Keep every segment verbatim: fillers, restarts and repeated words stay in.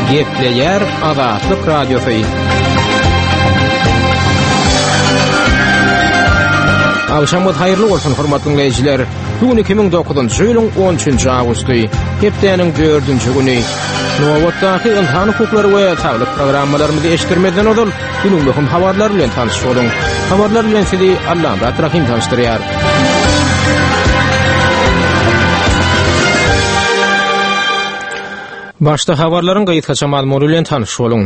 Gepleyer Azatlyk Radiosu. Akşamot hayırlı olsun hormatly dinleyijiler. Bugün iki ming dokuzunçy ýylyň on üçinji awgusty, hepdeniň dördünji güni. Nowatdaky insan hukuklary we saglyk programmalarymyzy eşitdirmeden odul, günüň möhüm habarlar bilen tanış bolan. Habarlar bilen sizi Allam Rahim tanıştyrýar. Başta habarlaryň gaýtgaça malumly bilen tanış bolan.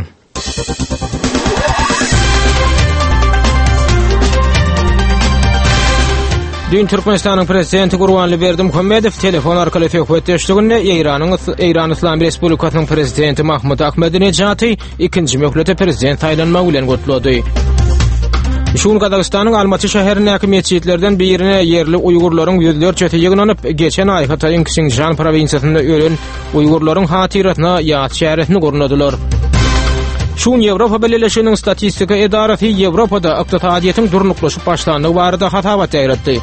Dün Türkmenistanyň prezidenti Gurbanly Berdimuhammedow telefon arkaly söhbetdeşliginde Iranyň Iran Islamy Respublikasynyň prezidenti Mahmud Ahmadinejady ikinji möhlete prezident taýlanmagy bilen gutlady. Şuň Kazakstanyň Almaty şäherindäki mesjidlerden birine yerli Uýgurlaryň ýüzlerçe ýygnanyp geçen aý Hataýyň Xinjiang provinsiýasynda ölen Uýgurlaryň hatyratyna ýat şäherini gurnadylar. Şuň Ýewropa Birleşiginiň statistika edarasy Ýewropada ykdysadyýetyň durnuklaşyp başlandygy barada hatabat ýaratdy.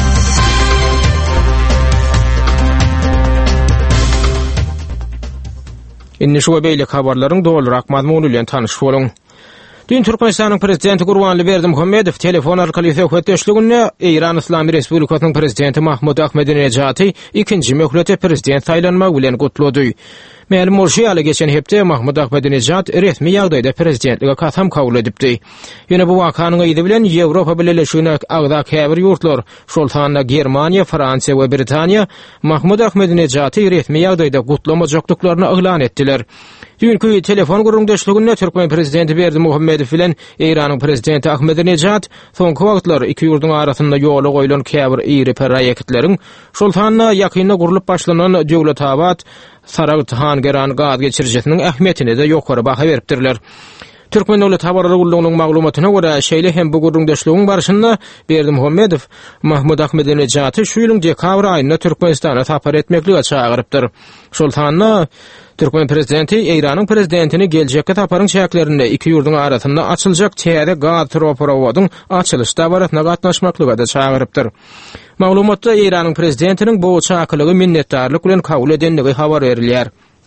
Indi şu beýlik habarlaryň dolurak mazmuny bilen tanış bolan. Dün Türkmenistanyň prezidenti Gurbanly Berdimuhammedow telefon arkaly söhbetdeşliginde Iran Islamy Respublikasynyň prezidenti Mahmud Ahmadinejady ikinji möhlete prezident taýlanmagy bilen gutlady. Ma'lum bolşy ýaly geçen hepde Mahmud Ahmadinejad resmi ýagdaýda prezidentlige kasam kabul edipdi. Ýöne bu wakanyň ýyly bilen Ýewropa Birleşigine agda käbir ýurtlar, şoltanda Germaniýa, Fransiýa we Britaniýa Mahmud Ahmadinejady resmi ýagdaýda gutlamajaklyklaryny elan etdiler. Dünkü telefon gurulmuşluğunda Türkmen prezidenti Berdimuhammedow bilen Iranyň prezidenti Ahmadinejad soňky wagtlar iki ýurduň arasynda ýola goýulan käbir iri proýektleriň şoltanda ýakynda gurulyp başlanan döwlet-abad Saragtahan Geran gaz geçirjesiniň ähmiýetine de ýokary baha beripdirler. Türkmen Döwlet Habarlary Gullugynyň maglumatyna görä şeýle hem bu gurulmuşlugyň barşynda Berdimuhammedow Mahmud Ahmadinejady şu ýylyň dekabr aýynda Türkmenistana tapar etmeklige çagyrypdyr. Şoltanda Türkmen prezidenti Iranyň prezidentini geljekde taparyň şäherlerinde iki ýurduň arasynda açyljak täze gaz tropowodyň açylyş dabaratyna gatnaşmaklyga da çagyrypdyr. Maglumatda Iranyň prezidentiniň bu çakylygy minnetdarlyk bilen kabul edendigi habar berilýär.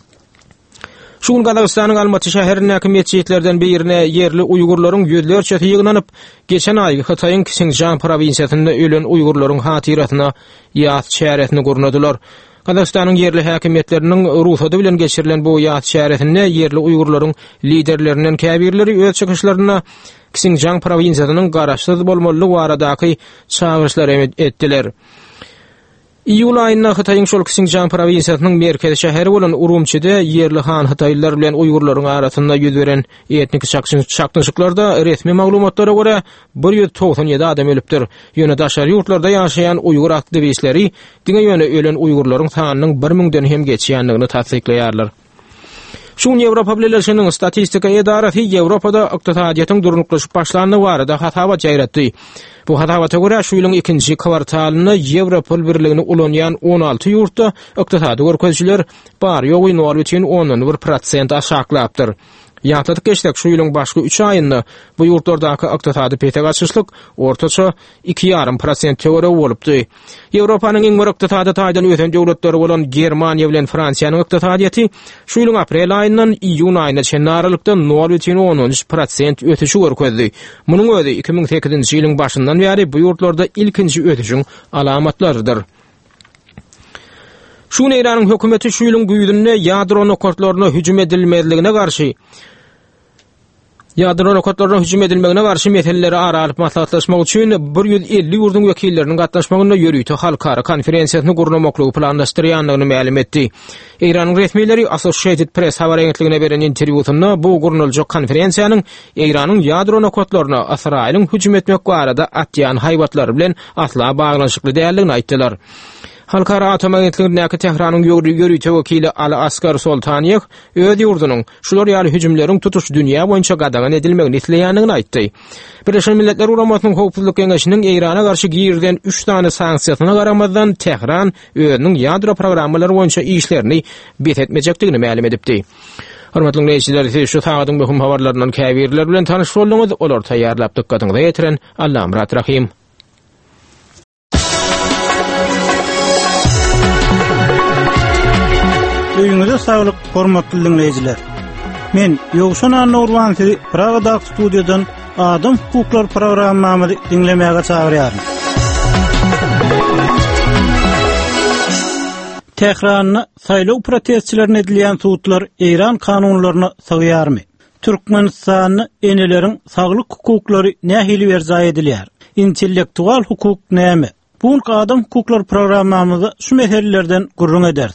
Şuň Kazakstanyň Almaty şäherindäki mesjidlerden birine yerli Uýgurlaryň ýüzlerçe ýygnanyp geçen aý Hataýyň Xinjiang provinsiýasynda ölen Uýgurlaryň hatyratyna ýat şäherini gurnadylar. Kazakstanyň yerli häkimetleriniň ruhsady bilen geçirilen bu ýat şäherinde yerli Uýgurlaryň liderlerinden käbirleri öz çykyşlaryna Xinjiang provinsiýasynyň garaşsyz bolmalylygy baradaky çağırışlar etdiler. İýul aýynda Hataýyň şol Xinjiang provinsiýasynyň merkezi şäheri bolan Urumçy'de yerli han Hataýlylar bilen Uýgurlaryň arasynda ýüz beren etnik çakşynşyklarda resmi maglumatlara görä bir ýüz togson ýedi adam ölüpdir. Ýöne daşary ýurtlarda ýaşaýan Uýgur aktivistleri diňe ýöne ölen Uýgurlaryň sanynyň bir mingden hem geçýändigini tasdikleýärler. Şuň Ýewropa Birleşiginiň statistika edarasy Ýewropada ykdysadyýetyň durnuklaşyp başlandygy barada hatabat ýaratdy. Bu hatawata görä şu ýylyň ikinji kwartalyny Ýewropa Birligini ulanýan on alty ýurtda ykdysady görkezçiler bar ýogy Norweçiň on bir prosent aşaklapdyr. Ýa-da geçdik şu ýylyň başga üç aýynda bu ýurtlardaky ykdysady petek açyşlyk ortaça iki yarım yarım prosent töwere bolupdy. Ýewropanyň iň mürek ykdysady taýdan öten döwletleri bolan Germaniýa bilen Fransiýanyň ykdysadyýety şu ýylyň aprel aýyndan iýun aýyna çenli aralykda Norweçiň on üç prosent ötüşi görkezdi. Munyň özi iki ming sekizinji ýylyň başyndan bäri bu ýurtlarda ilkinji ötüşiň alamatlarydyr. Şuň Iranyň hökümeti şu ýylyň güýdünde ýadro nokatlaryna hüjüm edilmezligine garşy Ýadro nokatlaryna hüjüm edilmegine garşy meseleleri aralyp maslahatlaşmak üçin bir ýüz elli ýurdun wekilleriniň gatnaşmagyna ýörüýte halkara konferensiýasyny gurnamaklygy planlaşdyrýanlygyny ma'lum etdi. Iranyň resmiýetleri Associated Press habar agentligine beren interwýusynda bu gurnaljak konferensiýanyň Iranyň ýadro nokatlaryna Israýlyň hüjüm etmek barada atýan haýbatlar bilen asla baglanşykly däldigini aýtdylar. Halkara Atom Agentligindäki Tehranyň ýörüýte wekili Ali Asgar Soltaniýew öz ýurdunyň şular ýaly hüjümleriň tutuş dünýä boýunça gadagan edilmegini isleýändigini aýtdy. Birleşen Milletler Uramatynyň Howpsuzlyk Kengeşiniň Irana garşy girden üç tane sanksiýasyna garamazdan Tehran özüniň ýadro programmalary boýunça işlerini betetmejekdigini ma'lum edipdi. Hormatly dinleýijiler, şu sagatyň möhüm habarlarynyň käbirleri bilen tanyş boldyňyz, olar taýýarlap dykkatyňyza ýetiren Allam Rahim. Öýüňize saglyk, hormatly dinleýijiler. Men Ýogşan Nurwan sizi Pragada studiýadan Adam hukuklar programmamy dinlemäge çagyrýarym. Tehran'da saýlaw protestçilerine edilýän suwtlar İran kanunlaryna sagyarmy? Türkmenistan'da eneleriň saglyk hukuklary nähili berza edilýär? İntellektual hukuk näme? Bu adam hukuklar programmamyzda şu meselelerden gurrun ederiz.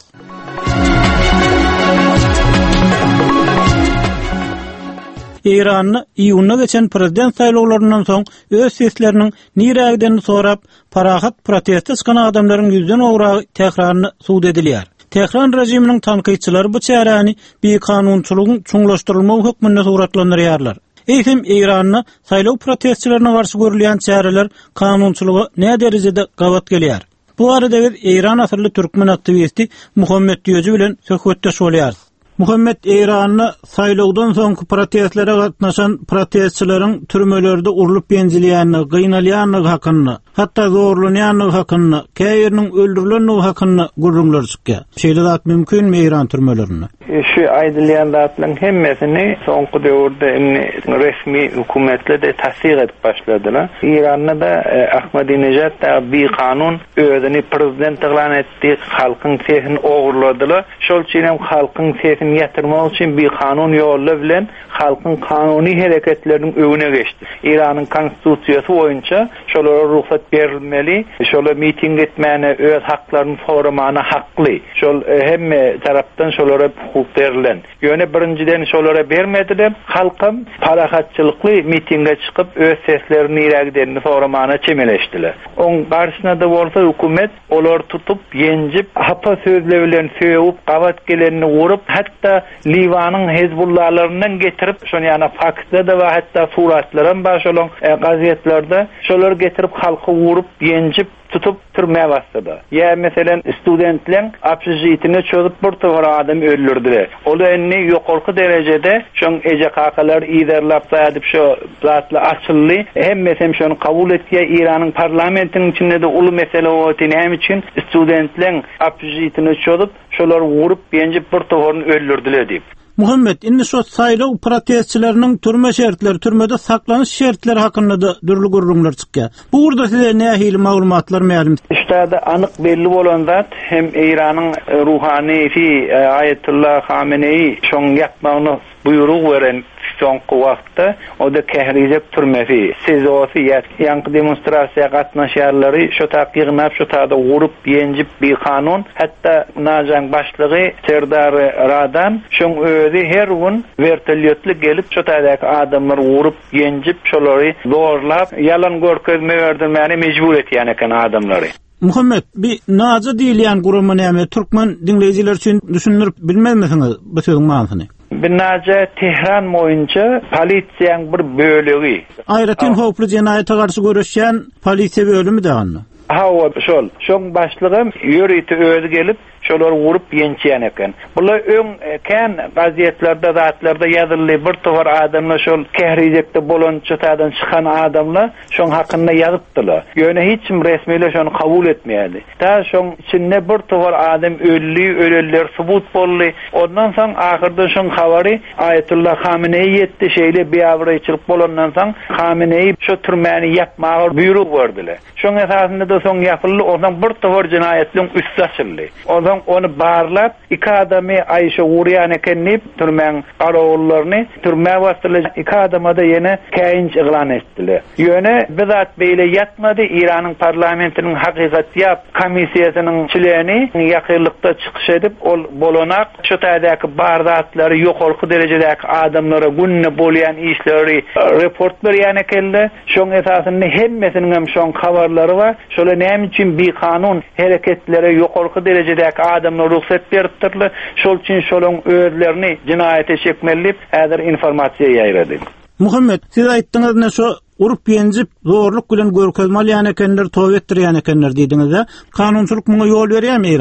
İran'da iyunna geçen prezident saýlawlaryndan soň öz sesleriniň nirägden sorap parahat protest çykan adamlaryň ýüzden ograg Tehran'da suwd edilýär. Tehran rejiminiň tanqidçilari bu çäräni bir kanunçylygyň çuňlaşdyrylmagy hökmünde suratlandyrýarlar. Eýsem İran'da saýlaw protestçilerine garşy görülýän çäreler kanunçylygy näme derejede gawat gelýär? Bu arada biz İran asyrly türkmen aktivisti Muhammed Diýöji bilen söhbetdeş bolýarys. Muhammed, İran'da saýlawdan soňky protestlere gatnaşan protestçilerin türmelerde urulup ýenjilýäni, gynalýanyny hakyny, hatda zorlanýanyny hakyny, käýeriniň öldürilenligi hakyny gurrunlar çykýar. Şeýle zat mümkinmi İran türmelerinde? Şu aýdylýan zatlaryň hemmesini soňky döwürde resmi hukumetler de tasdiq edip başladylar. İran'da da Ahmadinejad da bir kanun özüni prezident elan etdi, halkyň sesini ogurladylar. Şol üçin hem halkyň sesini ýatyrmak üçin bir kanun ýoly bilen halkyň kanuny hereketleriniň öňüne geçdi. İran'yň konstitusiýasy boýunça şolara ruhsat berilmeli, şola miting etmäne, öz haklaryny soramagyna hakly. Şol hemme tarapdan şolara hukuk berilen. Ýöne birinciden şolara bermediler. Halkym parahatçylykly mitinge çykyp öz seslerini ýereglerini soramagyna çemeleşdiler. Oň garşyna da bolsa hukumet olar tutup ýenjip, hapa sözle bilen söýüp, gawat gelenini urup, hatda Liwanyň Hezbullahlaryndan getirip, şonu ýana faktda da we hatda suratlaryň başylan gazetlerde şolar getirip halky urup, ýenjip tutup türmäge başlady. Ya meselen studentleň apşyjytyny çözüp bir tovar adam öldürdiler. Olar enni ýokarky derejede şoň eje kakalar iderlap saýadyp şo zatly açyldy. Hemmesem şonu kabul etýär. Iranyň parlamentiniň içinde de uly mesele bolýan hem üçin studentleň apşyjytyny çözüp şolar urup ýenjip bir towaryny öldürdiler diýip. Muhammed, indi şu saýlaw protestçileriniň türme şertleri, türmede saklanyş şertleri hakynda da dürli gurrunlar çykýar. Bu urda size nähili maglumatlar ma'lum? İşte anyk belli bolan zat hem İranyň ruhanysi Ayetullah Hamenei şoň ýapmagyny buyruk beren soňky wagtda o da kährizep türmesi. Sezosy ýa-ni demonstrasiýa gatnaşýarlary şo taýgygnap şo taýda urup ýenjip bir kanun, hatda najan başlygy Serdar Radan şoň özü her gün vertolyotly gelip şo taýdaky adamlary urup ýenjip şolary zorlap ýalan görkezme berdirmäni mejbur etýän eken adamlary. Muhammed, bir naja diýilýän gurulma näme? Türkmen dinleýijiler üçin düşünürip bilmezmisiňiz bu sözüň manysyny? Binaca Tehran boýunça polisiýaň bir bölegi. Aýratyn howply jenaýata garşy görüşýän polisiýa bölümi degänmi? Ha, şol. Şoň başlygym ýöriti özü gelip şolar urup ýençýän eken. Bular öň kän gazetlerde, zatlarda ýazyly bir towar adamlar şol kährizekde bolan çatadan çykan adamlar şoň hakynda ýazypdylar. Ýöne hiç kim resmiýle şonu kabul etmeýärdi. Ta şoň içinde bir towar adam ölli, öleller subut boldy. Ondan soň ahyrda şoň habary Ayetullah Hamenei ýetdi, şeýle beýawryçylyk bolandan soň Hamenei şo türmäni ýapmagy buyruk berdiler. Şoň esasında da soň ýapyldy, ondan bir towar jinaýetliň üstü açyldy. Ondan onu barlap iki adamı Ayşe Uryan ekenip türmen garawullaryny türmäge bastyrly iki adama da ýene käýinç eglan etdiler. Ýöne bizat beýle ýatmady. İranyň parlamentiniň hakykat ýap komissiýasynyň çilerini ýakyrlykda çykyş edip ol bolanak şu taýdaky bardatlary ýokarky derejedäki adamlara günne bolýan işleri report berýän ekenler. Şoň esasynda hemmesiniň hem şoň habarlary bar. Şola näme üçin bir kanun hereketlere ýokarky derejedäki adamlar ruhsat beripdirler. Şol üçin şolaň özlerini jinaýete çekmelip, äder informasiýa ýaýrady. Muhammed, siz aýtdyňyz ne şo urup ýenjip zorluk bilen görkezmeli ýany ekenler, towap etdirýän ekenler diýdiňiz-de, kanunçylyk muňa ýol berýärmi İran'da?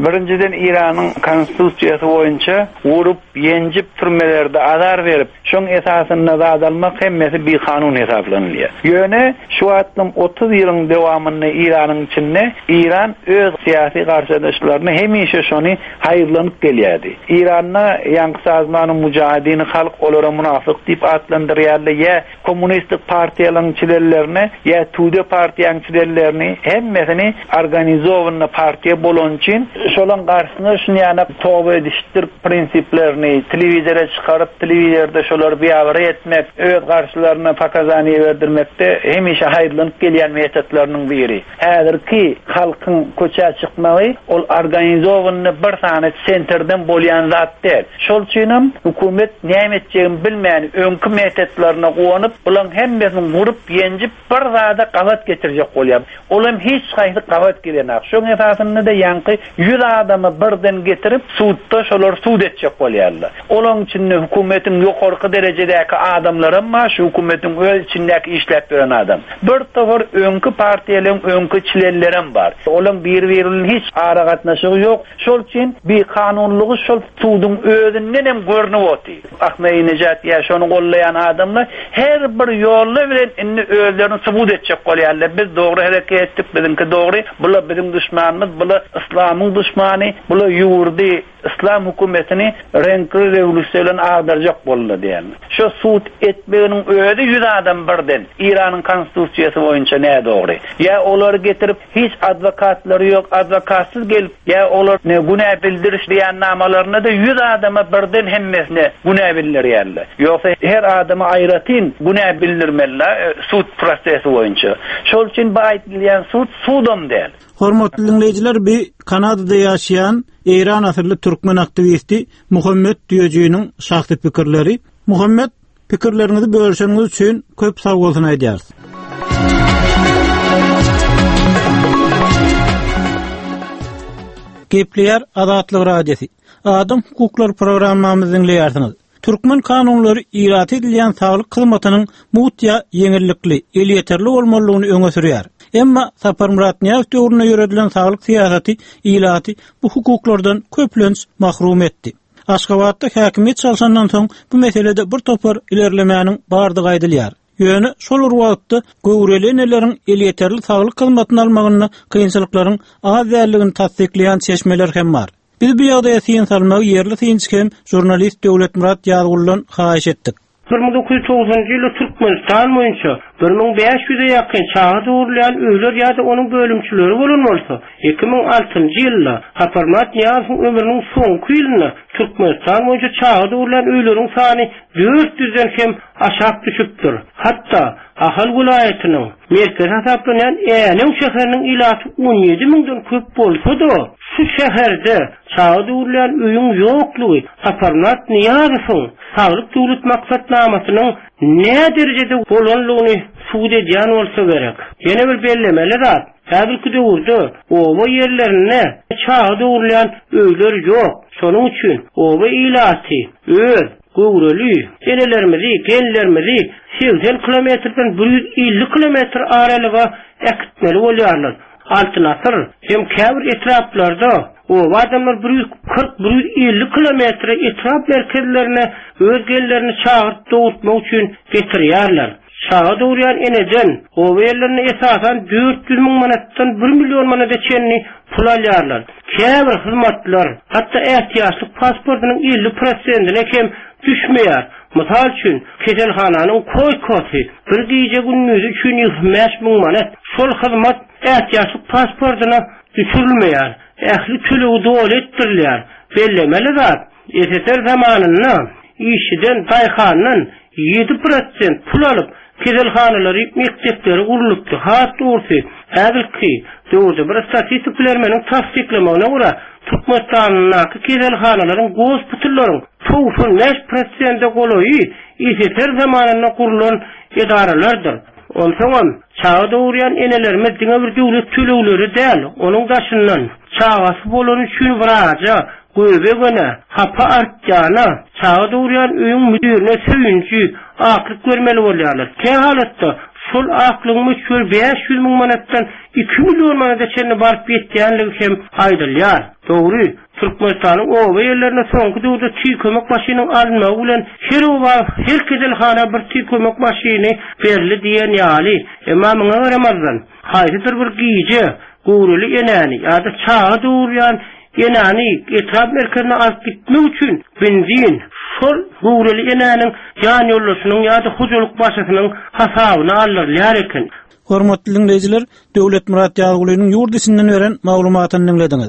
Birinciden İran'ın konstitusiyası boyunça vurup, yenjip türmelerde azar verip, şoň esasynda zadalmak hemmesi bir kanun hesaplanýar. Ýöne şu atlym otuz ýylyň dewamynda İran'yň içinde İran öz siyasi garşydaşlaryny hemişe şonu haýyrlanyp gelýärdi. İran'na ýangy sazmanyň mujahidini halk olara münafyk diýip adlandyrýarlar, ýa kommunistik partiýalaryň çilerlerini, ýa Tude partiýanyň çilerlerini hemmesini organizowany partiýa bolan üçin şolan garşyna şunu ýa toba edişdir prinsiplerini telewizora çykaryp telewizorda şolar biýabar etmek, öz garşylaryna pakazany berdirmekde hemişe haýyrlanyp gelýän metodlarynyň biri. Häzirki halkyň köçä çykmagy ol organizowany bir sany senterden bolýan zat däl. Şol üçin hukumet näme etjegini bilmän öňkü metodlaryna gowanyp, bulan hemmesini vurup yenjip bir zada gabat getirjek bolýar. Olam hiç gaýdy gabat gelenok. Şoň esasynda da ýanky yüz adamy birden getirip suwtda şolar suwd etjek bolýarlar. Olaň üçin hukumetin ýokarky derejedäki adamlary ma şu hukumetin öz içindäki işläp beren adam. Bir tawar öňkü partiýalaryň öňkü çilerlerim bar. Olaň bir-biriniň hiç ara gatnaşygy ýok. Şol üçin bir kanunlugy şol suwdyň özünden hem görnüp oty. Ahmedinejad ýa şonu gollayan adamlar her bir ýolla bilen inni özlerini suwd etjek bolýarlar. Biz dogry hereket etdik, biziňki dogry, bular biziň düşmanymyz, bular İslamyň düşmany, bular ýurdy İslam hukumetini renkli revolüsiýon agdarjak boldy diýerler. Şo suwd etmeginiň özü yüz adam birden İran'yň konstitusiýasy boýunça näme dogry? Ýa olar getirip hiç adwokatlary ýok, adwokatsız gelip ýa olar ne günä bildiriş diýen namalaryna da yüz adama birden hemmesine günä bildirýärler. Ýoksa her adama aýratyn günä bildirmeliler suwd prosesi boýunça. Şol üçin bu aýdylýan suwd suwdam däl. Hormatly dinleyijiler, bir Kanadada ýaşaýan İran asyrly türkmen aktivisti Muhammed Diýejiňiň şahsy pikirleri. Muhammed, pikirlerinizi bölüşýäňiz üçin köp sag bolsun aýdýarys. Gepleýär Azatlyk radiosi. Adam hukuklar programmamyzy dinleýärsiňiz. Türkmen kanunlary ýat edilýän saglyk hyzmatynyň mutya ýeňillikli, elýeterli bolmalygyny öňe sürýär. Emma Sapar Murat Niýaz döwrüne ýöredilen saglyk siýasaty, ýylaty bu hukuklardan köplenç mahrum etdi. Aşgabatda häkimiýet çalşandan soň bu meselede bir topar ilerlemäniň bardygy aýdylýar. Ýöne şol wagtda göwreleneleriň elýeterli saglyk hyzmatyny almagyny kynçylyklaryň az däldigini tasdikleýän çeşmeler hem bar. Biz bu ýagdaýa syn salmagy ýerli synçkem jurnalist Döwlet Murat Ýazguldan haýyş etdik. bir ming dokuz yüz toğuzuncu ýyly Türkmenistan boýunça bir ming beş ýüze ýakyn çağa döwürlän öýler ýa-da onuň bölümçileri bolan bolsa, iki ming altynjy ýylda Haparmat Niýazowyň ömrüniň soňky ýylynda Türkmenistan boýunça çağa döwürlän öýleriň sany dört yüzden hem aşak düşüpdir. Hatda Ahal vilayatynyň merkez hasaplanýan Änew şäheriniň ilaty on ýedi mingden köp bolsa-da, şu şäherde çağa döwürlän öýüň ýoklugy Haparmat Niýazowyň saglyk döwlet maksatnamasynyň näme derejede bolanlygyny suwd edýän bolsa gerek. Ýene bir bellemeli zat. Häzirki döwürde oba ýerlerine çağa döwürlän öýler ýok. Şonuň üçin oba ilaty öz gowrely genelerimizi, genlerimizi seksen kilometrden bir yüz elli kilometr aralyga ekitmeli bolýarlar. Altyn asır hem käbir etraplarda o adamlar bir yüz kırk bir yüz elli kilometr etrap merkezlerine öz genlerini çağırıp dowutmak üçin getirýärler. Çağa döwürýän eneden o yerlerine esasan dört yüz ming manatdan bir milyon manata çenni pul alýarlar. Käbir hyzmatlar hatda ähtiýaçlyk pasportynyň elli prosentine hem düşmeýär. Misal üçin keselhananyň koýkosy bir gece günüňiz üçin ýygrimi beş ming manat şol hyzmat ähtiýaçlyk pasportyna düşürilmeýär. Ähli tölegi dowul etdirilýär. Bellemeli zat S S R zamanynda işiden daýhanyň yedi prosent pul alyp keselhanalary mektepleri gurulupdy. Hat doğrusu häzirki döwürde bir statistik bilermeniň tasdiklemegine görä Türkmenistan'daki keselhanalaryň gospitallaryň doksan beş prosent golowy S S R zamanynda gurulan idaralardyr. Onsoň çağa döwürýän enelerimiz diňe bir döwlet tölegleri däl, onuň daşyndan çağasy bolan üçin wraja göbegene hapa artjana çağa döwürýän öýüň müdirine söýünçi aklyk görmeli bolýarlar. Ke halatda şol aklyňmy şol beş yüz miň manatdan iki milyon manata çenli barıp ýetýänligi hem aýdylýar. Dogry, Türkmenistanyň oba ýerlerine soňky döwürde tüý kömek maşynyň alınmagy bilen her oba her kezelhana bir tüý kömek maşyny berli diýen ýaly. Emma muňa öýremezden. Haýdyr bir giýje, gowruly enäni ýa-da çağa döwürýän enäni etrap merkezine alyp gitmek üçin benzin şol gowruly enäniň ýan ýollaşynyň ýa-da hujuluk başysynyň hasabyny alýar eken. Hormatly dinleyijiler, Döwlet Murat Ýagulynyň ýurdisinden beren maglumatyny dinlediňiz.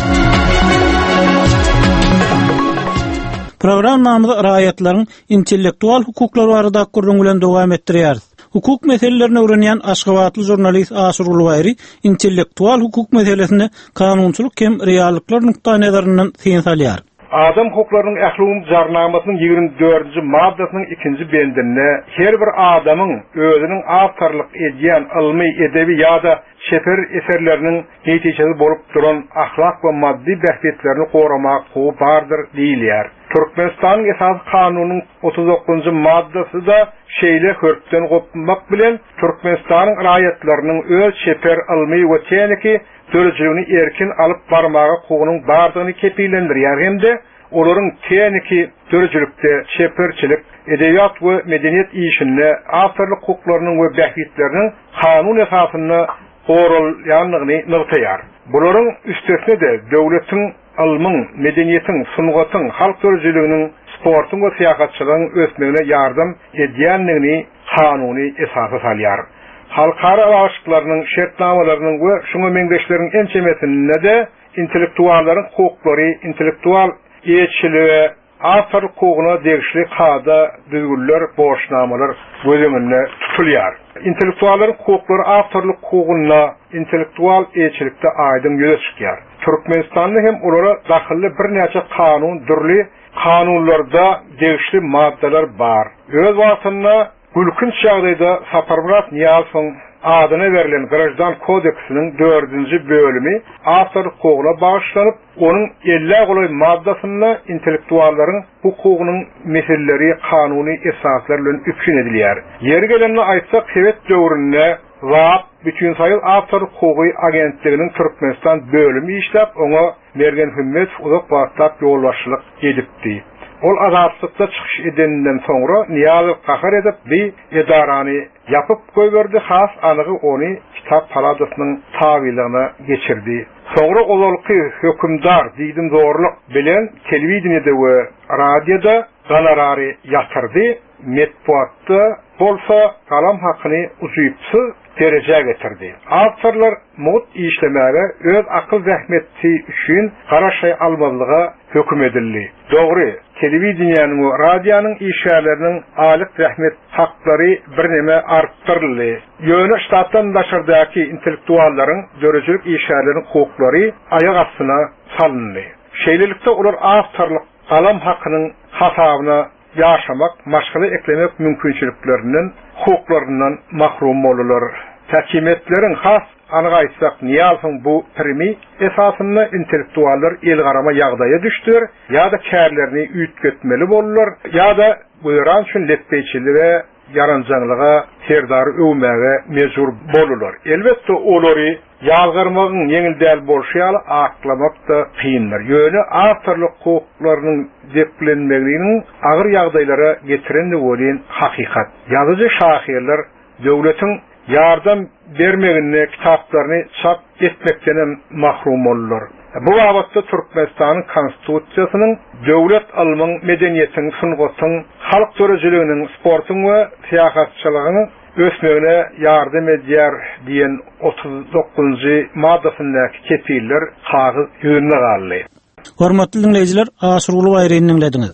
Programmamyzda raýatlaryň intellektual hukuklary barada gurrun bilen dowam etdirýär. Hukuk meselelerini öwrenýän Aşgabatly jurnalist Aşyr Ulbaýry intellektual hukuk meselesini kanunçylyk hem reallyklar nukta nazaryndan sen salýar. Adam hukuklarynyň ählum jarnamasynyň ýigirme dördünji maddasynyň ikinji bendinde her bir adamyň özüniň awtorlyk edýän ilmi, edebi ýa-da şefer eserleriniň netijesi bolup duran ahlak we maddi behbetlerini goramak hukuky bardyr diýilýär. Türkmenistanyň esas kanunynyň otuz dokuzunji maddasy da şeýle hörpden gopmak bilen Türkmenistanyň raýatlarynyň öz şefer ilmi we teniki dörjülüğünü erkin alıp barmağa hukukunun bardygyny kepillendirýär hemde olaryň teniki dörjülükde şeperçilik, edebiyat we medeniýet işinde awtorlyk hukuklarynyň we behbetleriniň kanun esasyny goralýanlygyny nygtaýar. Bularyň üstesine de döwletiň, ilmiň, medeniýetiň, sungatyň, halk dörjülüğiniň, sportyň we syýasatçylygyň ösmegine ýardam edýänligini kanuny esasy salýar. Halkara aşıklarynyň şertnamalarynyň we şoňa meňdeşleriň ençemesinde de intellektuallaryň hukuklary, intellektual ýetişiligi, awtor hukugyna degişli kada düzgünler, boşnamalar bölüminde tutulýar. Intellektuallaryň hukuklary awtorlyk hukugyna, intellektual ýetişilikde aýdym ýöne çykýar. Türkmenistanda hem olara dahilli bir näçe kanun, dürli kanunlarda degişli maddalar bar. Öz wagtynda Gülkünç ýagdaýda Saparmurat Niýazowyň adyna berilen Grajdan kodeksiniň dördünji bölümi awtor hukugyna bagyşlanyp, onuň elli goly maddasynda intellektuallaryň hukugynyň meseleleri kanuny esaslar bilen üpşin edilýär. Ýeri gelenini aýtsak, Sovet döwründe Zap bütün sayıl awtor hukuky agentliginiň Türkmenistan bölümi işläp, oňa Mergen Hümmet uzak wagtlap ýolbaşçylyk edipdi. Ol azapsızda çıkış edeninden sonra Niyazow kahar edip bir edarany yapıp koyverdi, has anıgı onu kitap paladasynyň tabiligine geçirdi. Sonra ololky hökümdar diýdim zorluk bilen telewizionyda we radioda gonorary ýatyrdy, metbuatda bolsa kalam hakyny uzypsy derejä getirdi. Awtorlar mut işlemäge öz akyl zähmeti üçin garaşy almalyga höküm edildi. Dogry, telewizionyanyň we radionyň işlerleriniň alyk zähmet haklary bir neme artdyryldy. Ýöne ştatdan daşardaky intellektuallaryň dörjülük işlerleriniň hukuklary aýak astyna salyndy. Şeýlelikde olar awtorlyk kalam hakynyň hasabyna ýaşamak, maşgala eklemek mümkinçiliklerinden, hukuklarynyň mahrum bolurlar. Täkimetleriň has anyk aýtsak, Niýazowyň bu primi esasyny intellektuallar el garama ýagdaýa düşdir, ýa-da kärlerini üýtgetmeli bolurlar, ýa-da buýran şun leppeçiligi, yaranjanglyga, terdary öwmäge mejbur bolurlar. Elbetde olary ýalgyrmagyň ýeňil däl bolşýaly aklamak da kynlar. Ýöne awtorlyk hukuklarynyň deplenmeginiň agyr ýagdaýlara getirenli bolan hakykat. Ýazyjy şahyrlar döwletiň yardım bermegine kitaplarını çap etmekten mahrum olurlar. Bu wagtda Türkmenistanyň konstitusiýasynyň döwlet ilmiň, medeniýetiň, sungatyň, halk dörjülüğiniň, sportyň we syýasatçylygynyň ösmegine ýardam edýär diýen otuz dokuzunji maddasyndaky kepiller kagyz ýönüne galdy. Hormatly dinleyijiler, Aşyr Ulbaýryny dinlediňiz.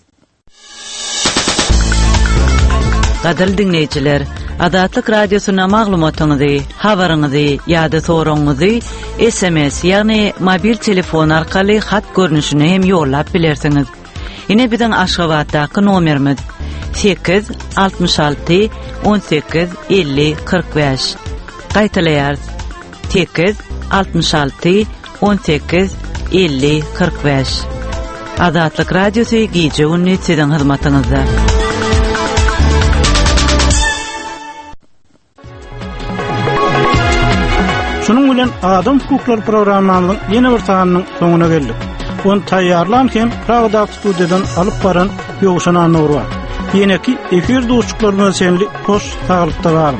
Gaderli dinleyijiler, Adatlyk radiosyna maglumatyňyzy, habaryňyzy ýa-da soraňyzy S M S ýagny mobil telefon arkaly hat görnüşine hem ýollap bilersiňiz. Ine biziň Aşgabatdaky nomerimiz sekiz altmış alty on sekiz elli kırk beş. Gaýtalaýar sekiz altmış alty on sekiz elli kırk beş. Adatlyk radiosy gije günni siziň hyzmatyňyzda. bilen Adam Hukukları programmanynyň ýene bir sanynyň soňuna geldik. Onu taýýarlanken Pragda studiýadan alyp baran Ýogşan Anur bar. Ýene-ki efir dostluklarına senli hoş sağlıkda barym.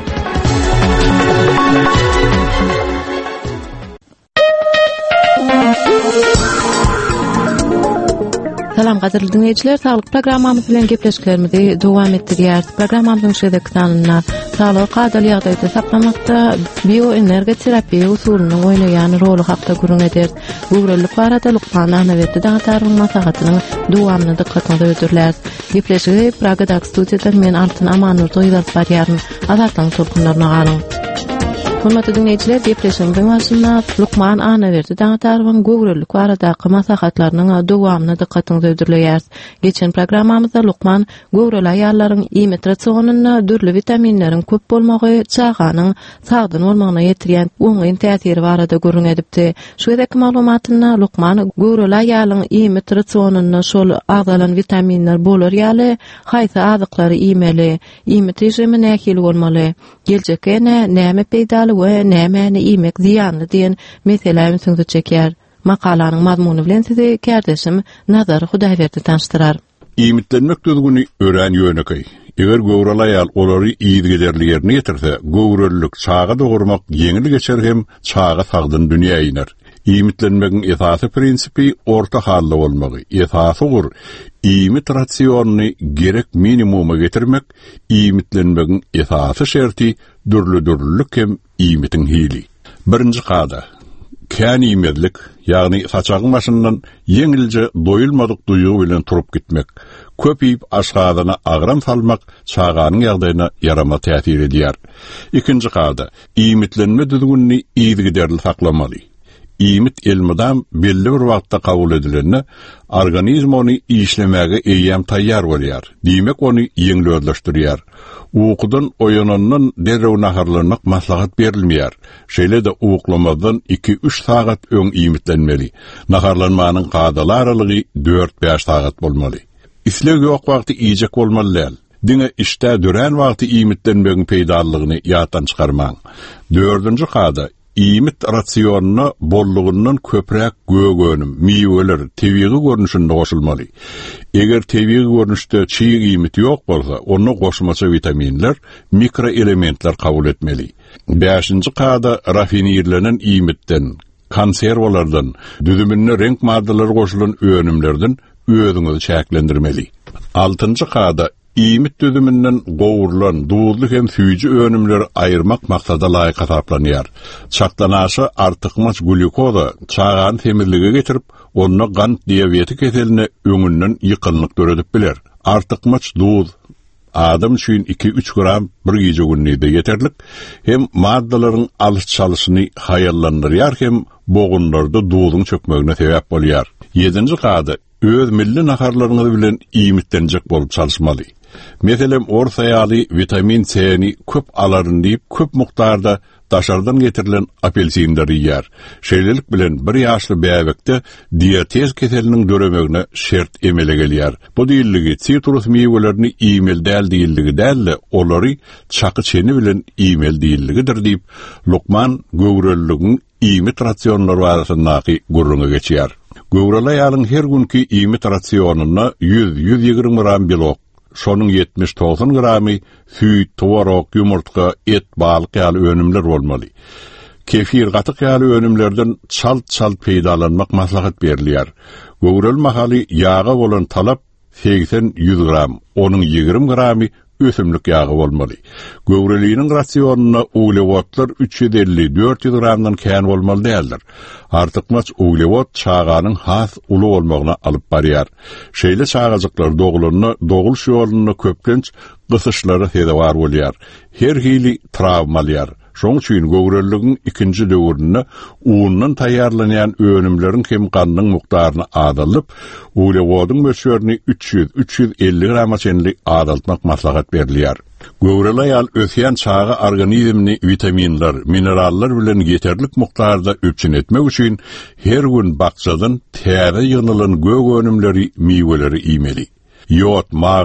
Salam gaderli dinleyijiler, saglyk programmamyz bilen gepleşiklerimizi dowam etdirýär. Programmamyzyň şeýle sanlyna saglyk gaderli ýagdaýda saklamakda bioenergiýa terapiýa usulynyň oýnaýan roly hakda gurun eder. Gowrullyk barada Lukman Ahmeddi dağıtarlyň masagatynyň dowamyny dikkatinizi öýdürler. Gepleşigi Pragda studiýadan men Altyn Amanur doýlar barýaryn azatlyň tolkunlaryna galyň. Hormatly dinleyijiler, gepleşigimiň başynda Lukman Ahmeddi dağıtarlyň gowrullyk baradaky masagatlarynyň dowamyny dikkatinizi öýdürler. Geçen programmamyzda Lukman gowruly aýallaryň iýmet rasionuny dürli vitaminleriň köp bolmagy çağanyň sagdyn bolmagyna ýetirýän oňy täsiri barada gurrun edipdi. Şu edeki maglumatyny Lukman gowruly aýalyň iýmet rasionuny şol agdalan vitaminler bolar ýaly haýsy azyklary iýmeli, iýmet rejimi nähili bolmaly, geljekde näme peýdaly we nämäni iýmek ziýanly diýen meselelerni söňüp çekýär. Makalanyň mazmuny bilen sizi kardeşim Nazar Hudaýberdi tanıştyrar. Iýmitlenmek düzgüni ören ýönekay. Eger gowraly aýal olary iýdigiderli ýerine ýetirse, gowrullyk çaga dogurmak ýeňil geçer hem çaga sagdyn dünýä ýynar. Iýmitlenmegiň esasy prinsipi orta halda bolmagy. Esasy gur iýmit rasionuny gerek minimuma getirmek, iýmitlenmegiň esasy şerti dürlü-dürlülük hem iýmitiň hili. Birinji qada kän iýmedlik, ýagny saçagyň başyndan ýeňilje doýulmadyk duýgu bilen turup gitmek, köp iýip aşgadyna agram salmak çağanyň ýagdaýyna yarama täsir edýär. Ikinji qada iýmitlenme düzgünni iýdigiderli saklamaly. Iýmit elmidam belli bir wagtda kabul edilende organizm ony işlemäge eýýäm taýýar bolýar. Diýmek ony ýeňleşdirýär. Uqdan oýananyň derrew naharlanmak maslahat berilmeýär. Şeýle de uqlamadan iki üç sagat öň iýmitlenmeli. Naharlanmanyň gadalarylygy dört beş sagat bolmaly. Isleg ýok wagty iýjek bolmaly. Diňe işte dören wagty iýmitlenmegiň peýdalygyny ýatdan çykarmaň. Dördünji qada iýmit rasionuny bollugyndan köprek gögönüm, miýeler, tebigi görnüşinde goşulmaly. Eger tebigi görnüşde çiğ iýmit ýok bolsa, onu goşmaça vitaminler, mikroelementler kabul etmeli. beşinji qada rafinirlenen iýmitden, konserwalardan, düzümine renk maddalary goşulan öňümlerden özüňizi çäklendirmeli. altynji qada iýmit düzüminden gowrulan duýdly hem süýji önümleri aýyrmak maksada laýyk hasaplanýar. Çaklanaşy artykmaç glukoza çağan temirlige getirip, onu gant diabeti keseline öňünden ýykynlyk döredip biler. Artykmaç duýd adam üçin iki üç gram bir gece günüde yeterlik, hem maddalaryň alyş çalyşyny haýallandyrýar hem bogunlarda duýdyň çökmegine sebäp bolýar. Ýedinji qada öz milli naharlaryňyz bilen iýmitlenjek bolup çalışmaly. Meselem orta ýaly vitamin C-ni köp alaryn diýip köp mukdarda daşardan getirilen apelsinleri ýer. Şeýlelik bilen bir ýaşly bäbekde diabetes keseliniň döremegine şert emele gelýär. Bu diýilligi sitrus meýwelerini iýmel däl diýilligi däl, olary çaky çeni bilen iýmel diýilligidir diýip Lukman gowrullygyň iýmit rasionlary barasyndaky gurruna geçýär. Gowraly ýalyň her günki iýmit rasionuny yüz yüz ýygrimi gram belok, şonuň yetmiş doksan gramy süýt, towarok, ýumurtga, et, balyk ýaly önümler bolmaly. Kefir, gatyk ýaly önümlerden çalt-çalt peýdalanmak maslahat berilýär. Gowrulmahaly ýaga bolan talap seksen yüz gram, onuň ýygrimi gramy ösümlik ýagy bolmaly. Gowrullygyň rasionuny uglewotlar üç yüz elli dört yüz gramdan kän bolmaly däldir. Artykmaç uglewot çağanyň has uly bolmagyna alyp barýar. Şeýle çağajyklar doguluny, doguluş ýoluny köplenç gysyşlary sebäp bolýar. Her hili travmalýar. Şoň üçin gowrullygyň ikinji döwründe uundan taýýarlanýan önümleriň hem ganyň mukdaryny adalyp, uglewodyň mölçerini üç yüz üç yüz elli grama çenlik adaltmak maslahat berilýär. Gowraly ýal ösýän çağa organizmini vitaminler, minerallar bilen ýeterlik mukdarda öpçün etmek üçin her gün bakçadan täze ýynylan gög önümleri, miýweleri iýmeli. Ýod, magni,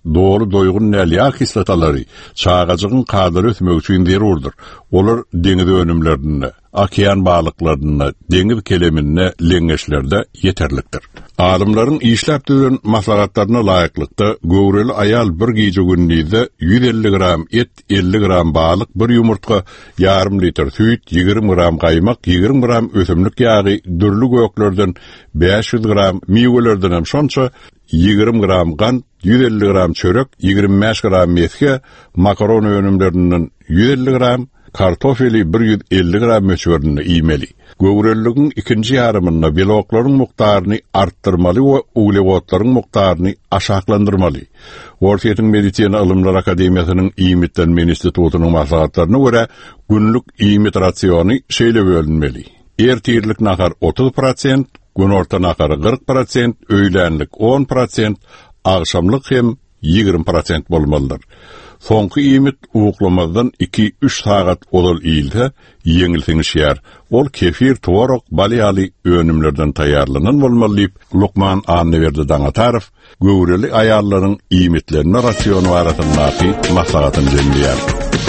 doğru doygun nälýa kislotalary çağajygyň kadary ötmek üçin zerurdur. Olar deňiz önümlerinde, okean balıklarına, deňiz kelemine leňeşlerde yeterlikdir. Adamların işläp düzen maslahatlaryna laýyklykda göwreli ayal bir gije günnide yüz elli gram et, elli gram balyk, bir yumurtka, yarım litr süýt, ýigirmi gram gaýmak, ýigirmi gram ösümlik ýagy, dürlü göklerden beş yüz gram miwelerden hem şonça ýigirmi gram gant, yüz elli gram çörek, ýigirmi beş gram meske, makaron önümlerinden yüz elli gram, kartofeli bir yüz elli gram möçberini iýmeli. Göwrelligiň ikinji ýarymynda beloklaryň mukdaryny artdyrmaly we uglewotlaryň mukdaryny aşaklandyrmaly. World Medicina Ilmler Akademiýasynyň iýmitlenme institutunyň maslahatlaryna görä günlük iýmit rasiony şeýle bölünmeli. Ertirlik nahar otuz prosent, gün orta nahary kırk prosent, öýlenlik on prosent, agşamlyk hem ýigirmi prosent bolmalydyr. Soňky iýmit uwuklamazdan iki üç sagat olal iýilse, ýeňilsiňişýär. Ol kefir, tworog, balyaly önümlerden taýýarlanan bolmaly. Lukman anny berdi daňa tarif, göwreli aýallaryň iýmitlerini rasionu arasyndaki maslahatyny dinleýär.